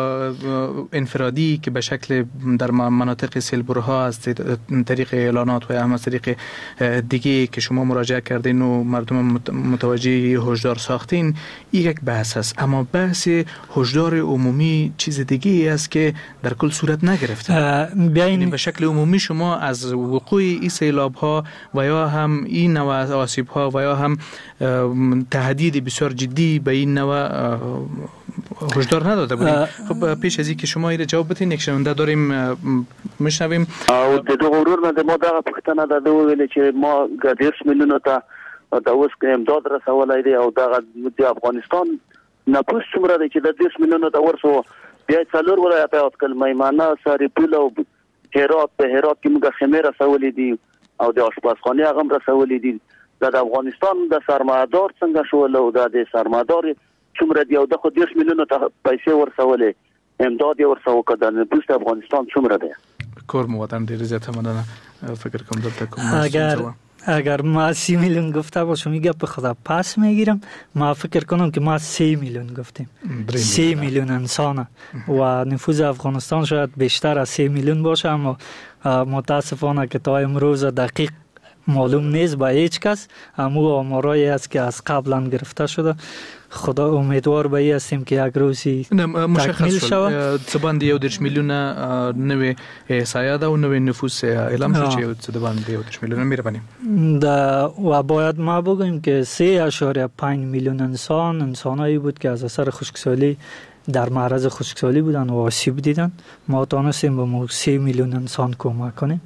انفرادی که به شکل در مناطق سیلبرها از طریق اعلانات و هم از طریق دیگه که شما مراجعه کردین و مردم متوجه هشدار ساختین یک بحث است، اما بحث هشدار عمومی چیز دیگه است که در کل صورت نگرفته. یعنی به شکل عمومی شما از وقوع این سیلاب ها و یا هم این نوع آسیب ها و یا هم تهدید بسیار جدی به این نوع هشدار نداده بودیم. خب پیش از این که شما این جواب بدین یک شنونده داریم میشنویم. او د دغه ورور نه ما دغه پښتنه ده ویل چې ما ګډیرش میلیونه ته د اوس کې امداد رسولای دی او دغه د افغانستان نفوس څومره دی چې د دیرش میلیونه ته ورسو بیا څلور ولایتات کل میمنه، سریپول او هرات په هرات کې موږ خمیر رسولې دي او د آشپزخانه هغه رسولې دي. د افغانستان د سرمایه‌دار څنګه شول او د سرمایه‌دار څومره دی او د خو دیرش میلیونه ته پیسې ورسولې امداد یې ورسو کړه. د نفوس د افغانستان څومره دی؟ کور مو وطن ډیر زیاته مننه. فکر کوم دلته کوم اگر اگر ما سی میلیون گفته باشم میگه به خدا پس میگیرم. ما فکر کنم که ما سی میلیون گفتیم، سی میلیون انسانه و نفوذ افغانستان شاید بیشتر از سی میلیون باشه، اما متاسفانه که تا امروز دقیق معلوم نیست با هیچ کس. امو آمارایی است که از قبلا گرفته شده. خدا امیدوار به این هستیم که یک روزی تکمیل شود. زبان دیو درش میلیون نوی احصایه ده و نوی نفوس اعلام شد چه زبان دیو درش میلیون میره بانیم و باید ما بگویم که سه اشاریه پنج میلیون انسان انسانایی بود که از اثر خشکسالی در معرض خشکسالی بودن و آسیب دیدن. ما تانستیم به سه میلیون انسان کمک کنیم.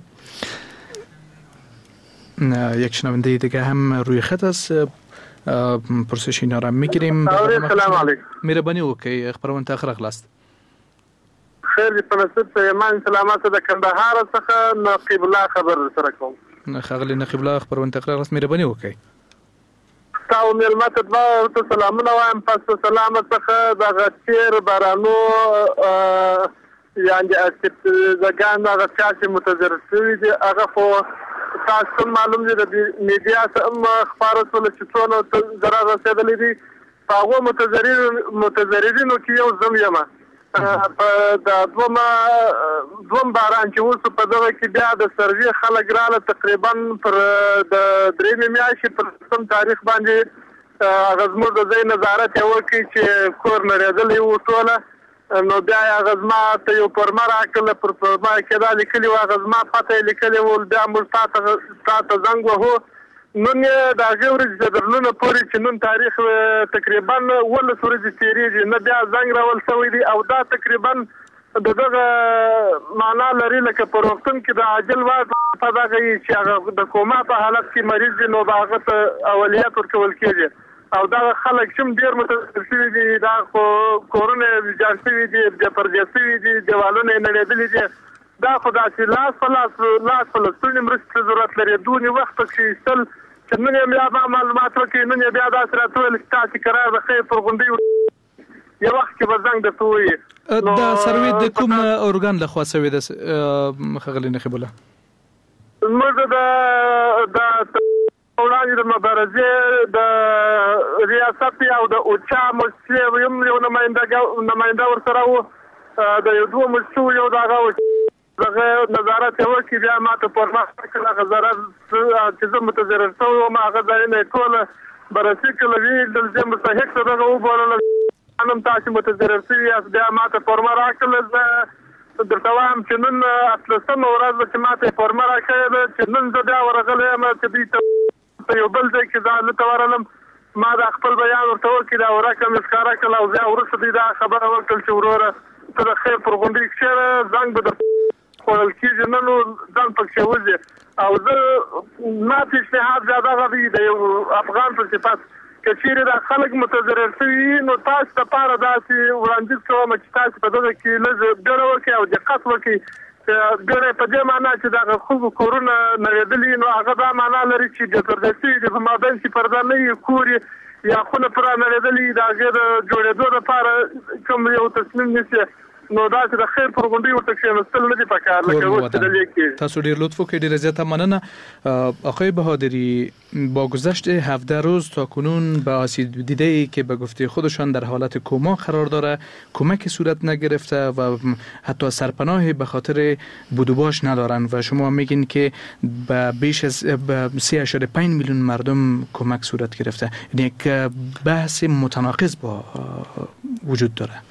یک شنونده دیگه هم روی خط است، پرسش اینا را میگیریم. سلام علیکم. مهربانی وکړئ خبرونه تاخر خلاص. خیر دی پنځه یمن سلامات د کندهار څخه نقیب الله خبر سره کوم. خغلی نقیب الله خبرونه تاخر خلاص. مهربانی وکړئ. تاسو ملمت ته سلامونه وایم. پس سلامت څخه د غچیر بارانو یعنی اسیب زګان هغه چې متضرر شوي دي هغه خو تاسو معلوم دي د میډیا سم خبرونه چې څونه ضرر رسیدلې دي. هغه متضرر متضررینو کې یو زم یم. په د دوم دوم باران چې اوس په دغه کې بیا د سروي خلک رااله تقریبا پر د درې میاشتې پر سم تاریخ باندې هغه زموږ د ځای نظارت یې وکړي چې کور نړېدلی و ټوله. نو بیا هغه زما ته یو پرمه راکړله، پر پرمه کې دا لیکلي و هغه زما پته یې لیکلې و. بیا موږ تا ته زنګ وهو نن د هغې ورځې چې تر ننه پورې چې نن تاریخ تقریبا اوولس ورځې تېرېږي نه بیا زنګ راول شوی دی او دا تقریبا د دغه معنا لري لکه په روغتون کې د عاجل واک په دغه چې هغه د کوما په حالت کې مریض دی نو د هغه ته اولیات ورکول کېږي او دا خلک چې ډېر متاثر شوي دي دا خو کورونه ویجاړ شوي دي بیا پرځای شوي دي دیوالونه یې نړېدلي دي دا خو داسې لاس په لاس لاس په لستونې مرستې ضرورت لري دونې وخت پکې ایستل چې نن یې بیا معلومات وکړي نن یې بیا داسې راته ویل چې تاسې قرار د خیر پر غونډۍ یو وخت کې به زنګ درته ووایي دا سروې د کوم ارګان لخوا سوې ده ښاغلي نقیب الله؟ زموږ د وړاندې د مبارزې د ریاست او د اوچا مجلس یم یو نماینده ورسره و د یو دوه مجلسو یو د هغه دغه نظارت یې وکړي بیا ما ته پر مخ کړل هغه ضرر چې زه متضرر شوی وم هغه ځایونه یې ټوله بررسي کړل ویې ویل زه مستحق ته دغه وبللم نن تاسو متضرر شوي یاست بیا ما ته فورمه راکړل زه درته وایم چې نن اتلسمه ورځ ده چې ما ته یې فورمه راکړې ده چې نن زه بیا ورغلی یم چې دوی ته په یو بل ځای کې زه هلته ورغلم ما دا خپل بیان ورته وکړي دا ورکه مې ښکاره کړل او بیا وروسته دوی دا خبره وکړل چې وروره ته د خیر پر غونډۍ کښېنه زنګ به در خوړل کېږي نه نو ځان پکښې وځي او زه ما پیشنهاد بیا دغه دی د یو افغان په صفت که چیرې دا خلک متضرر شوي نو تاسو دپاره داسې وړاندیز کوم چې تاسو په دغه کې لږ ډډه وکړئ او دقت وکړئ چې ډډه په دې معنا چې دغه ښځو کورونه نړېدلي نو هغه دا معنا لري چې جګړه شوي دي په مابین کې پرده نه وي کور یا خونه پوره نړېدلي د هغې د جوړېدو دپاره کوم یو تصمیم نیسي نو دا چې د خیر پر غونډۍ ورته کښېنستل نه دي پکار لکه اوس چې دلې کېږي. تاسو ډېر لطف وکړئ، ډېره زیاته مننه. آقای بهادری، با گذشت هفده روز تا کنون به آسیب دیده‌ای که به گفته خودشان در حالت کما قرار داره کمک صورت نگرفته و حتی سرپناه به خاطر بودوباش ندارن و شما میگین که به بیش از سه اشاره پنج میلیون مردم کمک صورت گرفته. یعنی یک بحث متناقض با وجود داره.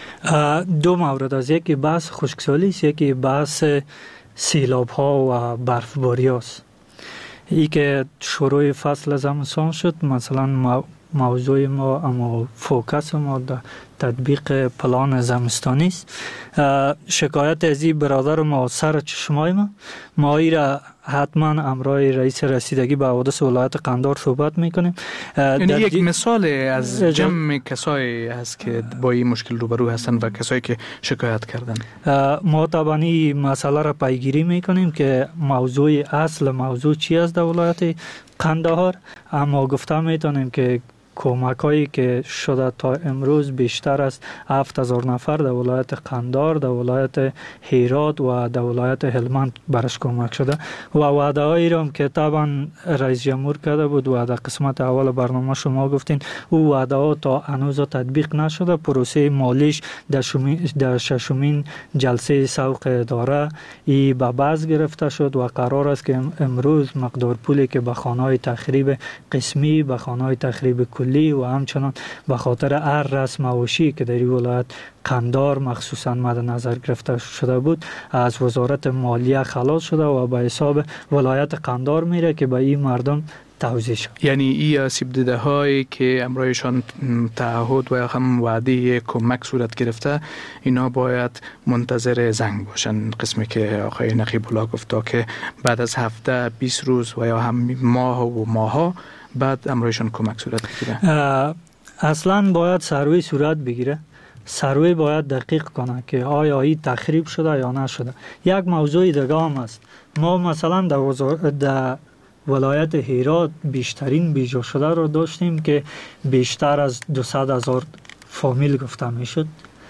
دو مورد است، یکی بحث خشکسالی است، یکی بحث سیلاب ها و برفباری است. ای که شروع فصل زمستان شد مثلا موضوع ما اما فوکس ما در تطبیق پلان زمستانی است. شکایت از این برادر ما سر چشمای ما ما ای را حتما امرای رئیس رسیدگی به حوادث ولایت قندار صحبت میکنیم. یعنی یک مثال از جمع کسایی هست که با این مشکل روبرو هستن و کسایی که شکایت کردن. ما طبعا این مسئله را پیگیری میکنیم که موضوع اصل موضوع چی است در ولایت قندهار، اما گفته میتونیم که کمک هایی که شده تا امروز بیشتر از هفت هزار نفر در ولایت قندار، در ولایت هرات و در ولایت هلمند برش کمک شده و وعده هایی را که طبعا رئیس جمهور کرده بود و در قسمت اول برنامه شما گفتین او وعده ها تا هنوز تطبیق نشده. پروسه مالیش در, در ششمین جلسه سوق اداره ای به بحث گرفته شد و قرار است که امروز مقدار پولی که به خانه‌های تخریب قسمی، به خانه‌های تخریب کلی و همچنان به خاطر هر رسم اوشی که در این ولایت قندار مخصوصا مد نظر گرفته شده بود از وزارت مالیه خلاص شده و به حساب ولایت قندار میره که به این مردم توزیع شد. یعنی این آسیب دیده هایی که امرایشان تعهد و هم وعده کمک صورت گرفته اینا باید منتظر زنگ باشن. قسمی که آقای نقیب الله گفته که بعد از هفته بیست روز و یا هم ماه و ماها بعد امرایشان کمک صورت بگیره. اصلا باید سروی صورت بگیره. سروی باید دقیق کنه که آیا این تخریب شده یا نشده. یک موضوع دیگه هم است. ما مثلا در, وزار... در ولایت هرات بیشترین بیجا شده رو داشتیم که بیشتر از دویست هزار فامیل گفته میشد.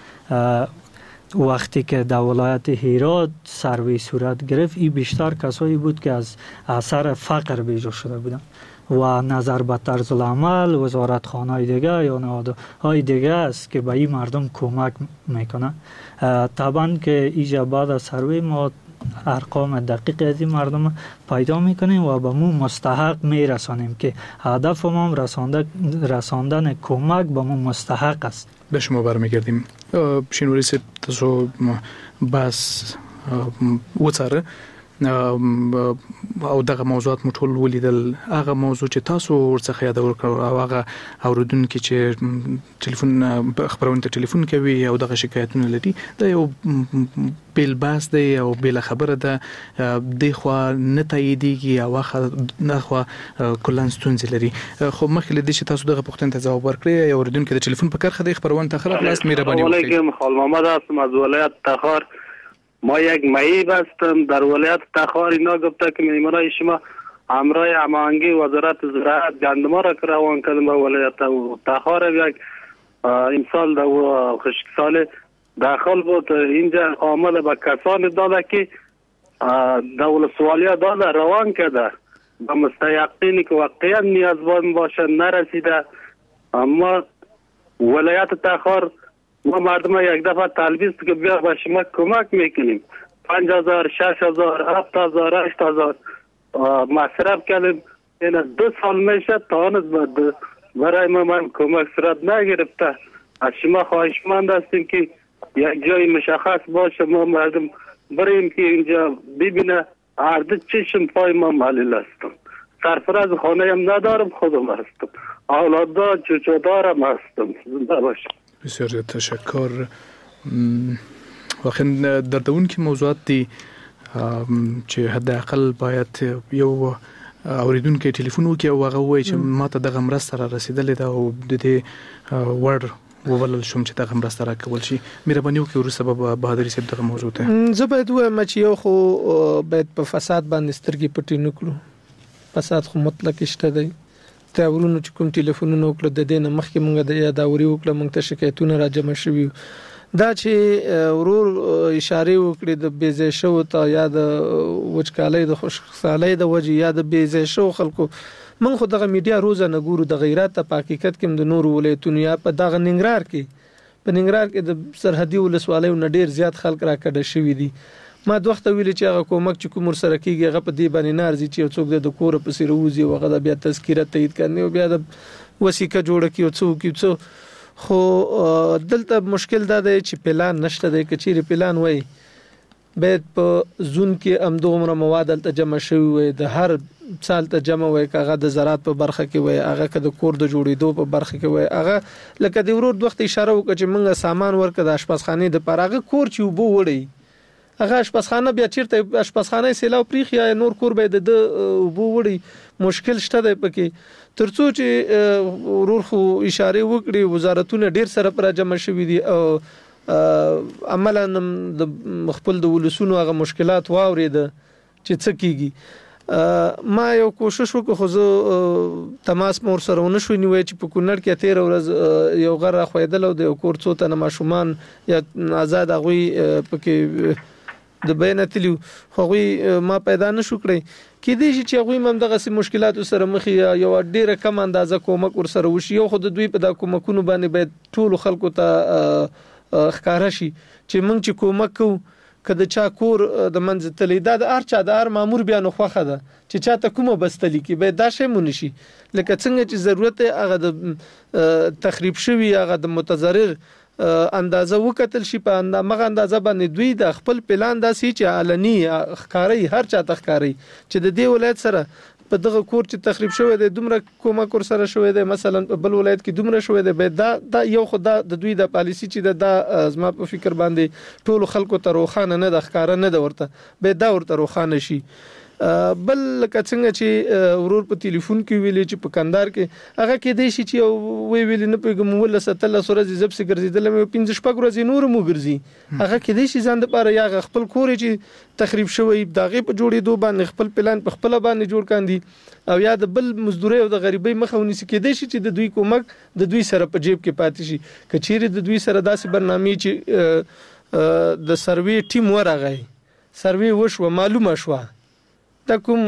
وقتی که در ولایت هرات سروی صورت گرفت این بیشتر کسایی بود که از اثر فقر بیجا شده بودن و نظر به طرز العمل وزارت خانه دیگه یا نهادهای دیگه است که به این مردم کمک میکنه. طبعا که ایجا بعد از سروی ما ارقام دقیق از این مردم پیدا میکنیم و به مو مستحق میرسانیم که هدف ما رساندن کمک به مو مستحق است. به شما برمیگردیم. شینوری سید تاسو بس وڅاره او دغه موضوعات مو ټول ولیدل. هغه موضوع چې تاسو ورڅخه یاد ورکړو او هغه اوریدونکو چې ټلیفون خبرونه ته ټلیفون کوي او دغه شکایتونه لري دا یو بیل باس دی او بیل خبره ده د خو نه تاییدیږي او واخه نه خو کلن ستونزې لري. خو مخکې لدی چې تاسو دغه پوښتنه ته جواب ورکړئ او اوریدونکو د ټلیفون په کارخه د خبرونه ته خلاص لاس مهرباني وکړئ. علیکم خال محمد هستم از ولایت تخار. ما یک معیب هستم در ولایت تخار. اینا گفته که مهمانای شما همراه هماهنگی وزارت زراعت گندم را روان کردن به ولایت تخار. یک امسال در خشکسال داخل بود اینجا آمده به کسانی داده که دولت سوالیه داده روان کرده به مستحقینی که واقعا نیازمند باشه نرسیده. اما ولایت تخار ما مردم یک دفعه طالبی است که بیا به شما کمک میکنیم پنج هزار شش هزار هفت هزار هشت هزار مصرف کردیم. این دو سال میشه تا هنوز برای ما من کمک صورت نگرفته. از شما خواهشمند هستیم که یک جای مشخص باشه ما مردم بریم که اینجا ببینه عرض چشم پای ما معلل هستم. سرفراز خانه هم ندارم خودم هستم. اولادار چوچودارم هستم. زنده باشم. بسیار تشکر. واقعا دردونکي موضوعات دي چې حداقل باید یو اوریدونکو ټلیفون وکړي او هغه وایي چې ماته دغه مرسته را رسیدلې ده او د دې وړ وولل شوم چې دغه مرسته راکول شي. مهرباني وکړئ وروسته به بهادري صاحب دغه موضوع ته زه باید وایم چې یو خو باید په فساد باندې سترګې پټې نه کړو. فساد خو مطلق شته دی. ته ورونو چې کوم ټلیفونونه وکړه د دې نه مخکې مونږ د یاداوري وکړه مونږ ته شکایتونه راجمع شوي دا چې ورور اشاره وکړي د بیزې شو ته یا د وچکالۍ د خوشحالۍ د وجې یا د بیزې شو خلکو مونږ خو دغه میډیا روزانه ګورو د غیرت په حقیقت کې د نور ولایتونو یا په دغه ننګرهار کې په ننګرهار کې د سرحدي ولسوالیو نه ډیر زیات خلک راکړه شوي دي. ما د وخت ویل چې هغه کومک چې کوم سره کیږي هغه په دې باندې نارځي چې څوک د کور په سیروزي او هغه بیا تذکره تایید کړي او بیا د وثیقه جوړه کیو څوک کیو خو دلته مشکل دا دی چې پلان نشته دی. کچېری پلان وای باید په زون کې امدومره مواد ته جمع شوی وي د هر سال ته جمع وي کاغه د زراعت په برخه کې وي هغه که د کور د جوړېدو په برخه کې وي هغه لکه د ورور د وخت اشاره وکړه چې موږ سامان ورکړه د آشپزخانه د پراغه کور چې وبو وړي هغه آشپزخانه بیا چیرته آشپزخانه سیلاو پریخ یا نور کور به د وبو وړي مشکل شته دی پکې. ترڅو چې ورور خو اشاره وکړي وزارتونه ډیر سره پر جمع شوي دي او عملاً د خپل د ولسونو هغه مشکلات واورید چې څه کیږي. ما یو کوشش وکړ خو زه تماس مور سره ونه شو نیوي چې په کونړ کې تیر ورځ یو غره خویدل او د کور څو تنه ماشومان یا آزاد غوي پکې د بیانتلیو خو ما پیدا نشو کړی کې دې چې هغه هم دغه سي مشکلات سره مخ یو ډیره کم اندازه کومک ور سره وشي یو خود دوی په د کومکونو باندې باید ټول خلکو ته ښکارا شي چې موږ چې کومک کوو کله چا کور د منځ تلې دا د هر چا د هر مامور بیا نو خوخه ده چې چاته کومه بستلې کې به دا شی مونږ شي لکه څنګه چې ضرورت هغه د تخریب شوی هغه د متضرر اندازه وکتل شي په مغه اندازه باندې دوی د خپل پلان داسي چې علني ښکاری هر چا تخکاری چې د دې ولایت سره په دغه کور چې تخریب شوی دی دومره کومه کور سره شوی دی مثلا په بل ولایت کې دومره شوی دی به دا دا یو خدا د دوی د پالیسی چې د زما په فکر باندې ټول خلکو ته روخانه نه د ښکارا نه د ورته به دا ورته روخانه شي. بل لکه څنګه چې ورور په ټلیفون کې ویلې چې په کندهار کې هغه کې دی شي چې وی ویل نه پیګم ول ستل سورز زب سي ګرځیدل مې پنځه شپږ ورځې نور مو ګرځي هغه کې دی شي ځان د پاره یا خپل کور چې تخریب شوی داغه په جوړېدو باندې خپل پلان په خپل باندې جوړ کاندي او یا د بل مزدوري او د غریبۍ مخاوني سي کې دی شي چې د دوی کومک د دوی سره په جیب کې پاتې شي. کچېری د دوی سره داسې برنامه چې د سروي ټیم ورغی سروي وشو معلومه شو تا کوم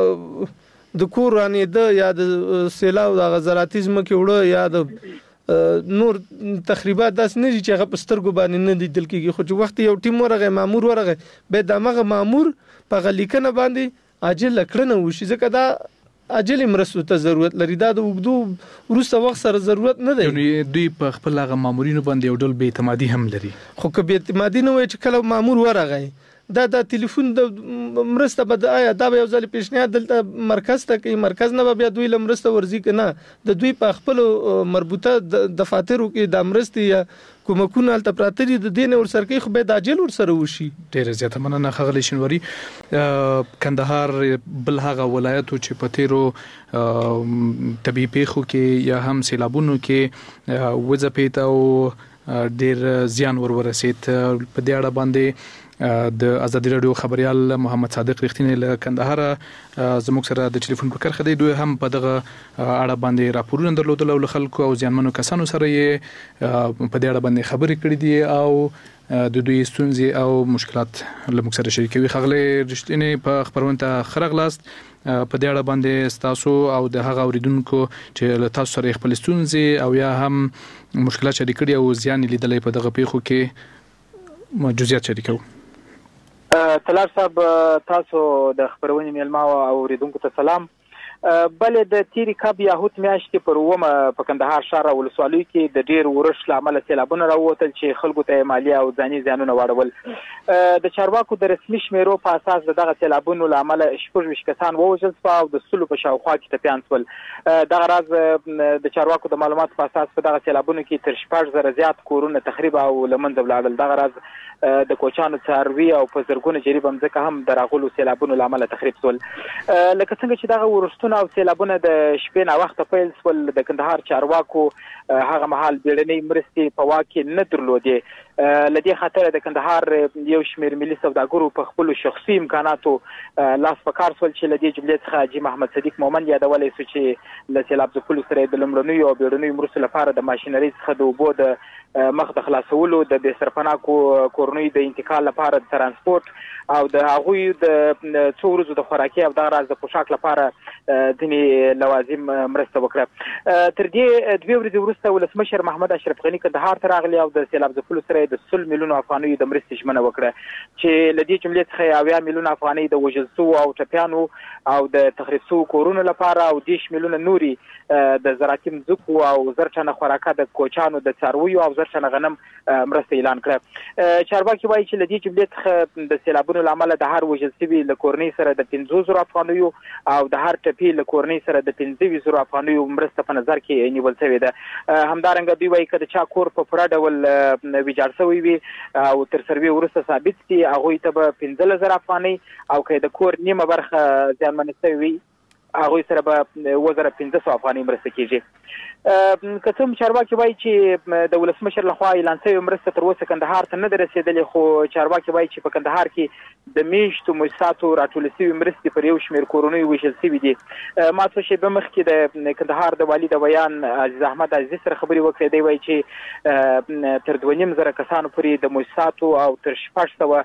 د کورانه د یا د سیلاو د غزراتیزم کې وړو یا د نور تخریبات داس نه چې هغه پسترګو باندې نه دیدل کیږي خو چې وخت یو ټیم ورغه مامور ورغه به دماغه مامور په غلیکنه باندې عاجل کړنه وشي ځکه دا عاجل مرستو ته ضرورت لري دا د وګدو ورسته وخت سره ضرورت نه دی. دوی په خپل هغه مامورینو باندې یو ډول بې اعتمادي هم لري. خو که بې اعتمادي نه وي چې کله مامور ورغه دا د ټلیفون د مرسته به آیا دا به یو ځل پیشنهاد دلته مرکز ته کوي، مرکز نه بیا دوی له مرسته ورځي که نه د دوی په خپل مربوطه دفاترو کې د مرستې یا کومکونه هلته پراته دي د دې نه ورسره کوي، خو باید عاجل ورسره وشي. ډېره زیاته مننه ښاغلی شینواري. کندهار بل هغه ولایتو چې په تیرو طبیعي پیښو کې یا هم سیلابونو کې وځپېد او ډېر زیان ور ورسېد. په دې اړه باندې د ازادي راډیو خبريال محمد صادق رښتینی له کندهار زموږ سره د ټلیفون په کرخه دی. دوی هم په دغه اړه باندې راپورونه درلودل او خلکو او ځانمنو کسانو سره یې په دې اړه باندې خبرې کړې دي او د دوی ستونزې او مشکلات له موږ سره شریکوي. ښاغلی رښتینی په خبرونه ته ښه راغلاست. په دې اړه باندې ستاسو او د هغه اوریدونکو چې له تاسو سره خپل ستونزې او یا هم مشکلات شریک کړي او زیان لیدلې په دغه پیښو کې جزئیات شریکو. طلال صاحب تاسو د خبرونې میلمه او اوریدونکو ته سلام. بلې د تیری کب یاهوت میاشتې پر اومه په کندهار ښار او ولسوالۍ کې د ډېر ورش له امله سیلابونه راووتل چې خلکو ته مالي او ځاني زیانونه واړول. د چارواکو د رسمي شمیرو په اساس د دغه سیلابونو له امله شپږ ویشت کسان ووژل شول او د سلو په شاوخوا کې ټپیان شول. دغه راز د چارواکو د معلوماتو په اساس په دغه سیلابونو کې تر شپږ زره زیات کورونه تخریب او له منځه ولاړل. دغه راز د کوچانو څاروي او په زرګونه جریبه مځکه هم د راغلو سیلابونو له امله تخریب شول. لکه څنګه چې دغه ورښتونه او سیلابونه د شپې ناوخته پیل شول، د کندهار چارواکو هغه مهال بیړنۍ مرستې په واک کې نه درلودې. له دې خاطره د کندهار یو شمېر ملي سوداګرو په خپلو شخصي امکاناتو لاس په کار شول چې له دې جملې څخه حاجي محمد صدیق مومند یادولی سو چې له سیلاب ځپلو سره د لومړنیو او بیړنیو مرستو لپاره د ماشینرۍ څخه د اوبو د مخ د خلاصولو، د بې سرپناه کورنیو د انتقال لپاره د ترانسپورت او د هغوی د څو ورځو د خوراکي او دغه راز د پوشاک لپاره ځینې لوازم مرسته وکړه. تر دې دوې ورځې وروسته ولسمشر محمد اشرف غني کندهار ته راغلی او د سیلاب ځپلو سره د سل میلیونو افغانیو د مرستې ژمنه وکړه چې له دې جملې څخه اویا میلیونه افغانۍ د وژل شوو او ټپیانو او د تخریب شوو کورونو لپاره او دېرش میلیونه نوري د زراعتي مځکو او زر ټنه خوراکه د کوچانو د څارویو او زر ټنه غنم مرسته اعلان کړه. چارواکي وایي چې له دې جملې څخه د سیلابونو له امله د هر وژل شوي له کورنۍ سره د پنځو زرو افغانیو او د هر ټپي له کورنۍ سره د پنځه ویشت زرو افغانیو مرسته په نظر کې نیول شوې ده. همدارنګه دوی وایي که د چا کور په پوره ډول ویجاړ شوی وي او تر سروې وروسته ثابت شي هغوی ته به پنځلس زره افغانۍ او که د کور نیمه برخه زیانمنه شوې وي هغوی سره به اووه زره پنځه سوه افغانۍ مرسته کېږي. که څه هم چارواکي وایي چې د ولسمشر لخوا اعلان شوې مرسته تر اوسه کندهار ته نه ده رسېدلې، خو چارواکي وایي چې په کندهار کې د میاشتو موسساتو راټولې شوې مرستې پر یو شمېر کورنیو ویشل شوي دي. ما څو شېبه مخکې د کندهار د والي د بیان عزیز احمد عزیزي سره خبرې وکړې. دی وایي چې تر دوه نیم زره کسانو پورې د موسساتو او تر شپږ سوه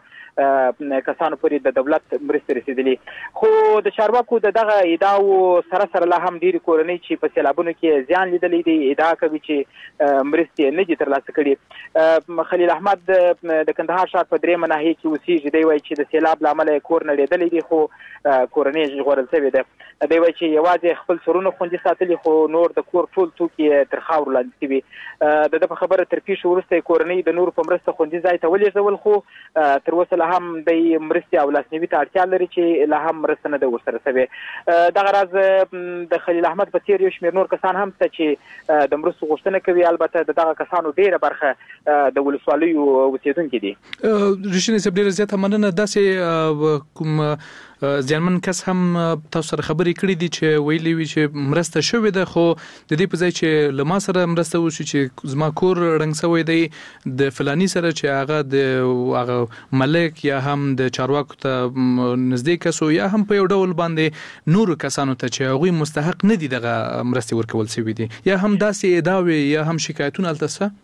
کسانو پورې د دولت مرستې رسېدلې. خو د چارواکو د دغه ادعاو سره سره لا هم ډېرې کورنۍ چې په سیلابونو کې زیان لیدلی دی ادعا کوي چې مرستې نه دي ترلاسه کړي. خلیل احمد د کندهار ښار په درېیمه ناحیه کې اوسېږي. دی وایي چې د سیلاب له امله یې کور نړېدلی دی خو کورنۍ یې ژغورل شوې ده. دی وایي چې یوازې خپل سرونه خوندي ساتلي خو نور د کور ټول توکي تر خاورو لاندې شوي. د ده په خبره تر پیښو وروسته یې کورنۍ د نورو په مرسته خوندي ځای ته ولېږدول خو تر اوسه لا هم د مرستې او لاسنیوي ته اړتیا لري چې لا هم مرسته نه ده ورسره شوې. دغه راز د خلیل احمد په څېر یو شمېر نور کسان هم شته چې د مرستو غوښتنه کوي. البته د دغه کسانو ډېره برخه د ولسوالیو اوسېدونکي دي. رښتینی صاحب ډېره زیاته مننه. داسې کوم ځانمن کس هم تاسو سره خبرې کړې دي چې ویلي وي چې مرسته شوې ده خو د دې په ځای چې له ما سره مرسته وشي چې زما کور ړنګ شوی دی د فلاني سره چې هغه د هغه ملک یا هم د چارواکو ته نږدې کس یا هم په یو ډول باندې نورو کسانو ته چې هغوی مستحق نه دي دغه مرستې ورکول شوي دي یا هم داسې ادعاوې یا هم شکایتونه هلته شته؟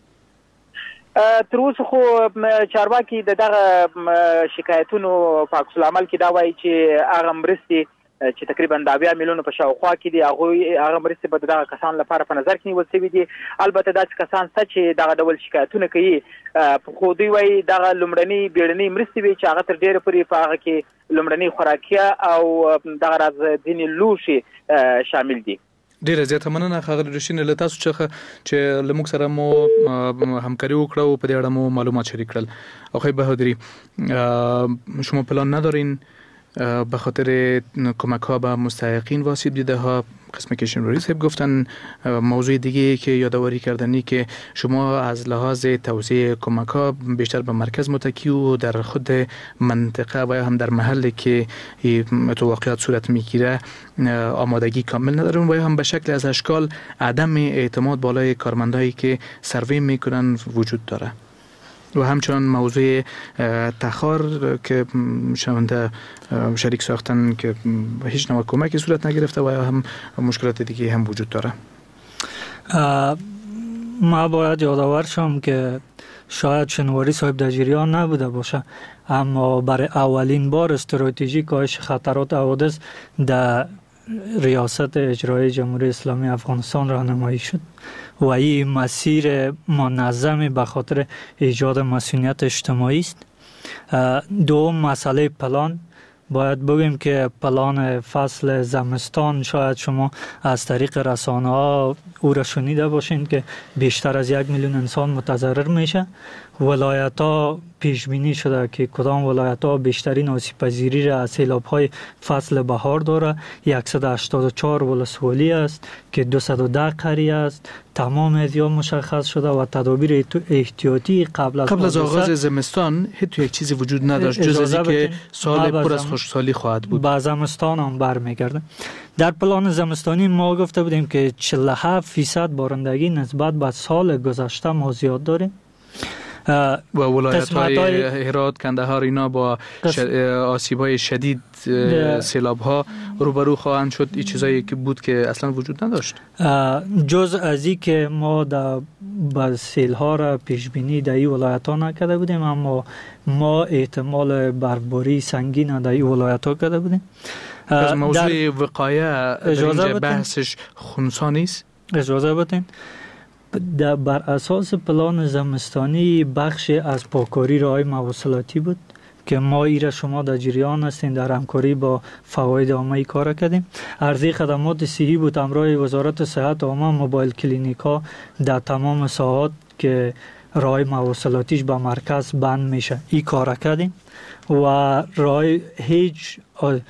تر اوسه خو چارواکي د دغه شکایتونو په عکس العمل کې دا وایي چې هغه مرستې چې تقریبا د اویا میلیونو په شاوخوا کې دي هغوی هغه مرستې به د دغه کسانو لپاره په نظر کې نیول شوي دي. البته داسې کسان شته چې دغه ډول شکایتونه کوي خو دوی وایي دغه لومړنۍ بیړنۍ مرستې وي چې هغه تر ډېره پورې په هغه کې لومړنۍ خوراکیه او دغه راز ځینې لوښي شامل دي. ډیره زیاته مننه خاغلی رشین له تاسو څخه چې لموږ سره مو همکاري وکړه او په دې اړه مو معلومات شریک کړل. آقای بهادری، شما پلان ندارین به خاطر کمک ها به مستحقین واسیب دیده ها؟ قسم که شنواری صاحب گفتن موضوع دیگه که یادآوری کردنی که شما از لحاظ توزیع کمک ها بیشتر به مرکز متکی و در خود منطقه و هم در محلی که تو واقعات صورت میگیره آمادگی کامل ندارون و هم به شکل از اشکال عدم اعتماد بالای کارمندایی که سروی میکنن وجود داره. و همچنان موضوع تخار که شونده شریک ساختن که هیچ نوع کمکی صورت نگرفته و هم مشکلات دیگه هم وجود داره. ما باید یادآور شم که شاید شنواری صاحب در جریان نبوده باشه، اما برای اولین بار استراتژی کاهش خطرات حوادث در ریاست اجرایی جمهوری اسلامی افغانستان راهنمایی شد و این مسیر منظم به خاطر ایجاد مسئولیت اجتماعی است. دوم مسئله پلان، باید بگیم که پلان فصل زمستان شاید شما از طریق رسانه ها او را شنیده باشین که بیشتر از یک میلیون انسان متضرر میشه. ولایت ها پیش بینی شده که کدام ولایت ها بیشترین آسیب پذیری را از سیلاب های فصل بهار داره. صد و هشتاد و چهار ولسوالی است که دویست و ده قریه است. تمام ادیان مشخص شده و تدابیر احتیاطی قبل از قبل از آغاز زمستان هیچ یک چیزی وجود نداشت جز از اینکه سال پر از خشکسالی خواهد بود. با زمستان هم برمیگرده. در پلان زمستانی ما گفته بودیم که چهل و هفت درصد بارندگی نسبت به سال گذشته ما زیاد داریم. و ولایت های هرات، کندهار اینا با آسیب های شدید سیلاب ها روبرو خواهند شد. این چیزایی که بود که اصلا وجود نداشت. جز از این که ما در با سیل ها را پیش بینی در این ولایت ها نکرده بودیم، اما ما احتمال برفباری سنگین در این ولایت ها کرده بودیم. از موضوع وقایه در بحثش خنثی نیست؟ اجازه بدین. بر اساس پلان زمستانی بخش از پاکاری راه‌های مواصلاتی بود که ما ایره شما در جریان هستین، در همکاری با فواید عامه کار کردیم. عرضه خدمات صحی بود همراه وزارت صحت عامه، موبایل کلینیک ها در تمام ساحات که راه مواصلاتیش به مرکز بند میشه این کار کردیم و راه هیچ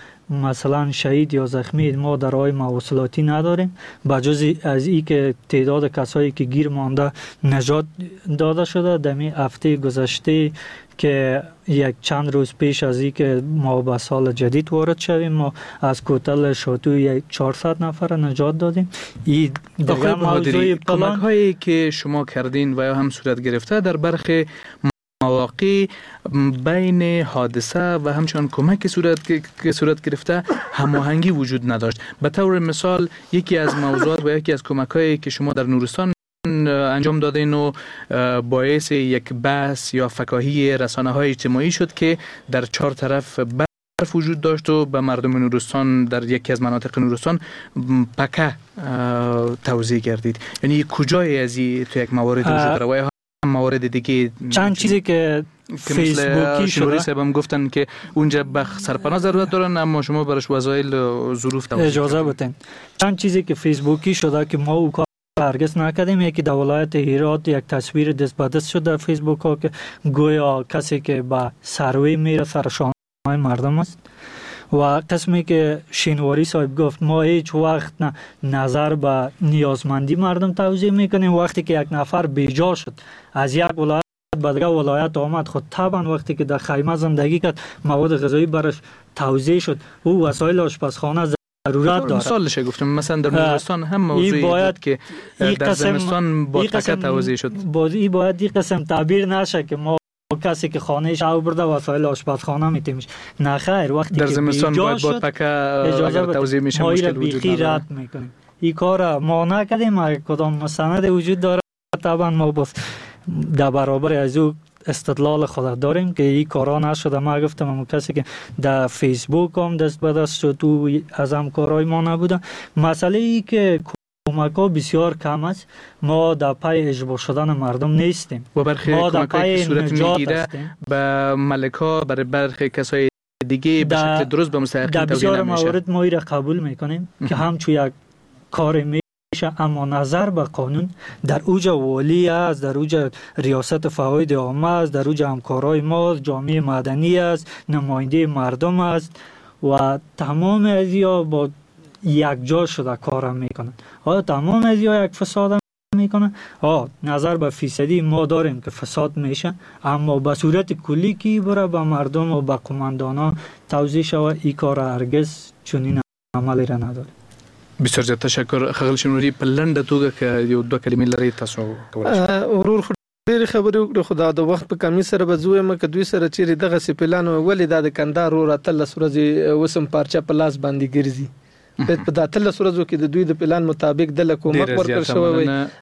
مثلا شهید یا زخمی ما در راه مواصلاتی نداریم، بجز از این که تعداد کسایی که گیر مانده نجات داده شده. دمی هفته گذشته که یک چند روز پیش از این که ما به سال جدید وارد شویم، ما از کوتل شاتو چهارصد نفر نجات دادیم. این دیگه موضوع پلان هایی که شما کردین و یا هم صورت گرفته در برخی مواقع بین حادثه و همچنان کمک صورت که صورت گرفته هماهنگی وجود نداشت. به طور مثال یکی از موضوعات و یکی از کمک‌هایی که شما در نورستان انجام دادین و باعث یک بحث یا فکاهی رسانه‌های اجتماعی شد که در چهار طرف برف وجود داشت و به مردم نورستان در یکی از مناطق نورستان پکه توزیع گردید. یعنی کجای از این تو یک موارد وجود داره و موارد دیگه چند چیزی که فیسبوکی شده صاحبم گفتن که اونجا به سرپناه ضرورت دارن اما شما برش وسایل ظروف توزیع اجازه بدین. چند چیزی که فیسبوکی شده که ما او کار هرگز نکردیم. یکی در ولایت هرات یک تصویر دست به دست شده در فیسبوک ها که گویا کسی که به سروی میره سرشانه مردم است. و قسمی که شینواری صاحب گفت ما هیچ وقت نه نظر به نیازمندی مردم توزیع میکنیم. وقتی که یک نفر بیجا شد از یک ولایت به دیگر ولایت آمد، خود طبعا وقتی که در خیمه زندگی کرد مواد غذایی برش توزیع شد، او وسایل آشپزخانه ضرورت داره. مثالش گفتم مثلا در نورستان هم موضوعی بود که در زمستان با تکه توزیع شد. این باید این قسم تعبیر نشه که ما کسی که خانهش او برده وسایل آشپزخانه میتیمش. نه خیر، وقتی در که زمستان باید با تکه توزیع میشه مشکل وجود نداره. میکنیم این کار ما نکردیم. اگه کدام مستند وجود داره طبعا ما بس در برابر از او استدلال خود داریم که این کارا نشده. ما گفتم اما کسی که در فیسبوک هم دست به دست شد تو از هم کارهای ما نبوده. مسئله ای که کمک ها بسیار کم است. ما در پی اجبار شدن مردم نیستیم. و برخی کمک هایی که صورت میگیره به ملک ها برای برخی کسای دیگه به شکل درست به مستحقین در بسیار موارد ما را قبول میکنیم که همچون یک کار میشه، اما نظر به قانون در اوج والی است، در اوج ریاست فواید عامه است، در اوج همکارای ما جامعه مدنی است، نماینده مردم است و تمام ازیا با یک جا شده کار میکنن. آیا تمام ازیا یک فساد میکنن؟ آه نظر به فیصدی ما داریم که فساد میشه، اما به صورت کلی کی بره به مردم و به قماندانا توضیح شوه ای کار هرگز چنین عملی را نداره. بسیار زیات تشکر. ښاغلی شینواري، په لنډه توګه که یو دوه کلمې لري تاسو کولی شئ. ورور ډېرې خبرې وکړې، خو دا د وخت په کمي سره به زه وایم که دوی سره چیرې دغسې پلان ولې دا د کندهار ورور اتلس ورځې اوس هم پارچه په لاس باندې ګرځي. په دا اتلس ورځو کې د دوی د پلان مطابق د حکومت ورکړ شوی وي